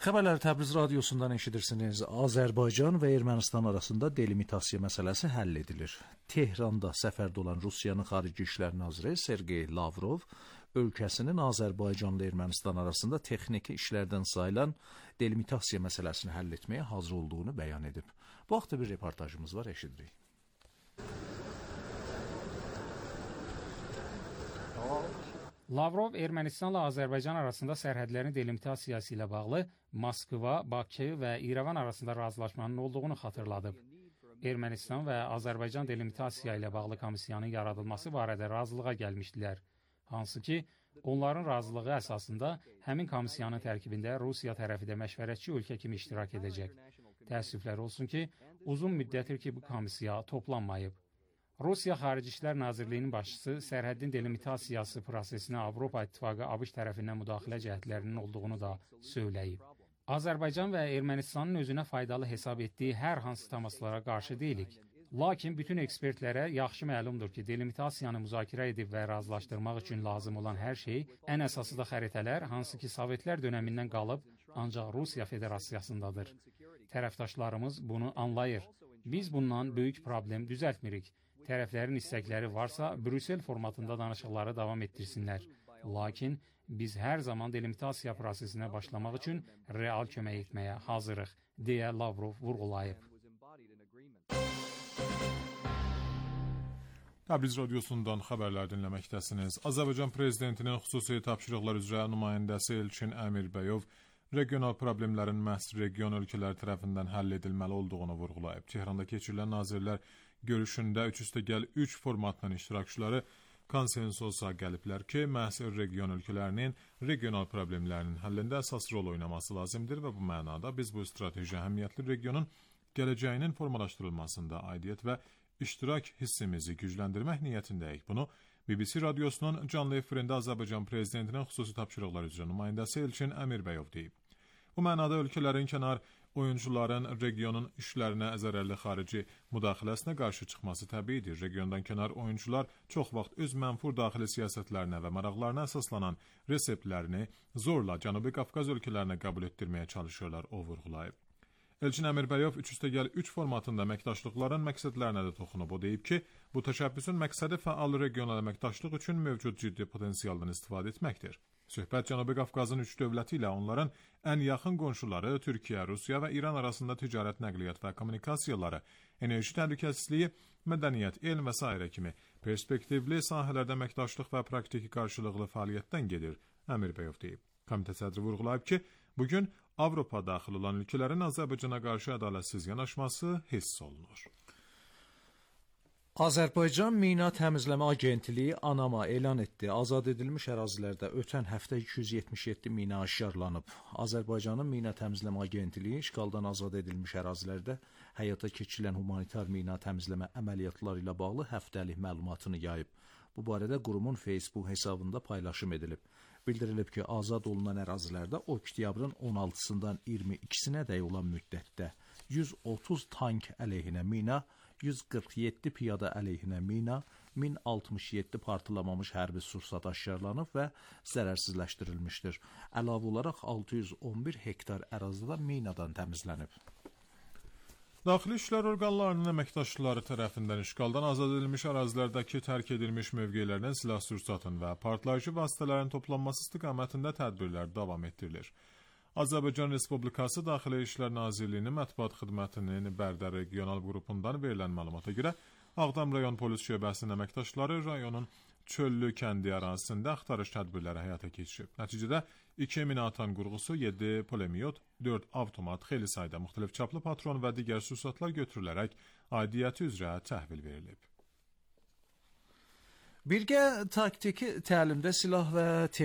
Xəbərləri Təbriz radiosundan eşidirsiniz. Azərbaycan və Ermənistan arasında delimitasiya məsələsi həll edilir. Tehranda səfərdə olan Rusiyanın Xarici İşlər naziri Sergey Lavrov ölkəsinin Azərbaycanla Ermənistan arasında texniki işlərdən sayılan delimitasiya məsələsini həll etməyə hazır olduğunu bəyan edib. Bu haqda bir reportajımız var, eşidirik. Lavrov Ermənistanla Azərbaycan arasında sərhədlərin delimitasiyası ilə bağlı Moskva, Bakı və İrəvan arasında razılaşmanın olduğunu xatırladıb. Ermənistan və Azərbaycan delimitasiya ilə bağlı komissiyanın yaradılması barədə razılığa gəlmişdilər. Hansı ki, onların razılığı əsasında həmin komissiyanın tərkibində Rusiya tərəfi də məşvərətçi ölkə kimi iştirak edəcək. Təəssüflər olsun ki, uzun müddətdir ki, bu komissiya toplanmayıb. Rusiya Xarici İşlər Nazirliyinin başçısı sərhəddin delimitasiyası prosesinə Avropa İttifaqı ABŞ tərəfindən müdaxilə cəhdlərinin olduğunu da söyləyib. Azərbaycan və Ermənistanın özünə faydalı hesab etdiyi hər hansı təmaslara qarşı deyilik. Lakin bütün ekspertlərə yaxşı məlumdur ki, delimitasiyanı müzakirə edib və razılaşdırmaq üçün lazım olan hər şey, ən əsası da xəritələr, hansı ki, Sovetlər dönəmindən qalıb, ancaq Rusiya Federasiyasındadır. Tərəfdaşlarımız bunu anlayır. Biz bundan böyük problem düzəltmirik. Tərəflərin istəkləri varsa, Brüssel formatında danışıqları davam etdirsinlər. Lakin biz hər zaman delimitasiya prosesinə başlamaq üçün real kömək etməyə hazırıq, deyə Lavrov vurğulayıb. Təbriz radiosundan xəbərlər dinləməkdəsiniz. Azərbaycan prezidentinin xüsusi tapşırıqlar üzrə nümayəndəsi Elçin Əmirbəyov regional problemlərin məhz region ölkələr tərəfindən həll edilməli olduğunu vurğulayıb. Tehranda keçirilən nazirlər görüşündə üç üstə gəl üç formatının iştirakçıları konsensusa gəliblər ki, məhz region ölkələrinin regional problemlərinin həllində əsas rol oynaması lazımdır və bu mənada biz bu strateji əhəmiyyətli regionun gələcəyinin formalaşdırılmasında aidiyyət və iştirak hissimizi gücləndirmək niyyətindəyik. Bunu B B C radiosunun canlı efirində Azərbaycan prezidentinin xüsusi tapşırıqlar üzrə nümayəndəsi Elçin Əmirbəyov deyib. Bu mənada ölkələrin kənar oyuncuların regionun işlərinə zərərli xarici müdaxiləsinə qarşı çıxması təbiidir. Regiondan kənar oyuncular çox vaxt öz mənfur daxili siyasətlərinə və maraqlarına əsaslanan reseptlərini zorla Cənubi Qafqaz ölkələrinə qəbul etdirməyə çalışırlar, o vurğulayıb. Elçin Əmirbəyov üç üstə gəl üç formatında əməkdaşlıqların məqsədlərinə də toxunub. O deyib ki, bu təşəbbüsün məqsədi fəal regional əməkdaşlıq üçün mövcud ciddi potensialdan istifadə etməkdir. Söhbət Cənubi Qafqazın üç dövləti ilə onların ən yaxın qonşuları Türkiyə, Rusiya və İran arasında ticarət, nəqliyyat və kommunikasiyaları, enerji təhlükəsizliyi, mədəniyyət, elm və s. kimi perspektivli sahələrdə əməkdaşlıq və praktiki qarşılıqlı fəaliyyətdən gedir, Əmirbəyov deyib. Komitə sədri vurğulayıb ki, bugün Avropa daxil olan ölkələrin Azərbaycana qarşı ədalətsiz yanaşması hiss olunur. Azərbaycan Mina Təmizləmə Agentliyi ANAMA elan etdi. Azad edilmiş ərazilərdə ötən həftə iki yüz yetmiş yeddi mina aşkarlanıb. Azərbaycanın Mina Təmizləmə Agentliyi işğaldan azad edilmiş ərazilərdə həyata keçirilən humanitar mina təmizləmə əməliyyatları ilə bağlı həftəlik məlumatını yayıb. Bu barədə qurumun Facebook hesabında paylaşım edilib. Bildirilib ki, azad olunan ərazilərdə oktyabrın on altısından iyirmi ikisinə dək olan müddətdə yüz otuz tank əleyhinə mina, yüz qırx yeddi piyada əleyhinə mina, min altmış yeddi partlamamış hərbi sursat aşkarlanıb və zərərsizləşdirilmişdir. Əlavə olaraq altı yüz on bir hektar ərazidə minadan təmizlənib. Daxili İşlər orqanlarının əməkdaşları tərəfindən işğaldan azad edilmiş ərazilərdəki tərk edilmiş mövqelərdən silah sursatın və partlayıcı vasitələrin toplanması istiqamətində tədbirlər davam etdirilir. Azərbaycan Respublikası Daxili İşlər Nazirliyinin mətbuat xidmətinin Bərdə regional qrupundan verilən məlumata görə Ağdam rayon polis şöbəsinin əməkdaşları rayonun Çöllü kəndi ərazisində axtarış tədbirləri həyata keçirib. Nəticədə iki minaatan qurğusu, yeddi pulemyot, dörd avtomat, xeyli sayda müxtəlif çaplı patron və digər sursatlar götürülərək aidiyyəti üzrə təhvil verilib. Birgə taktiki təlimdə silah və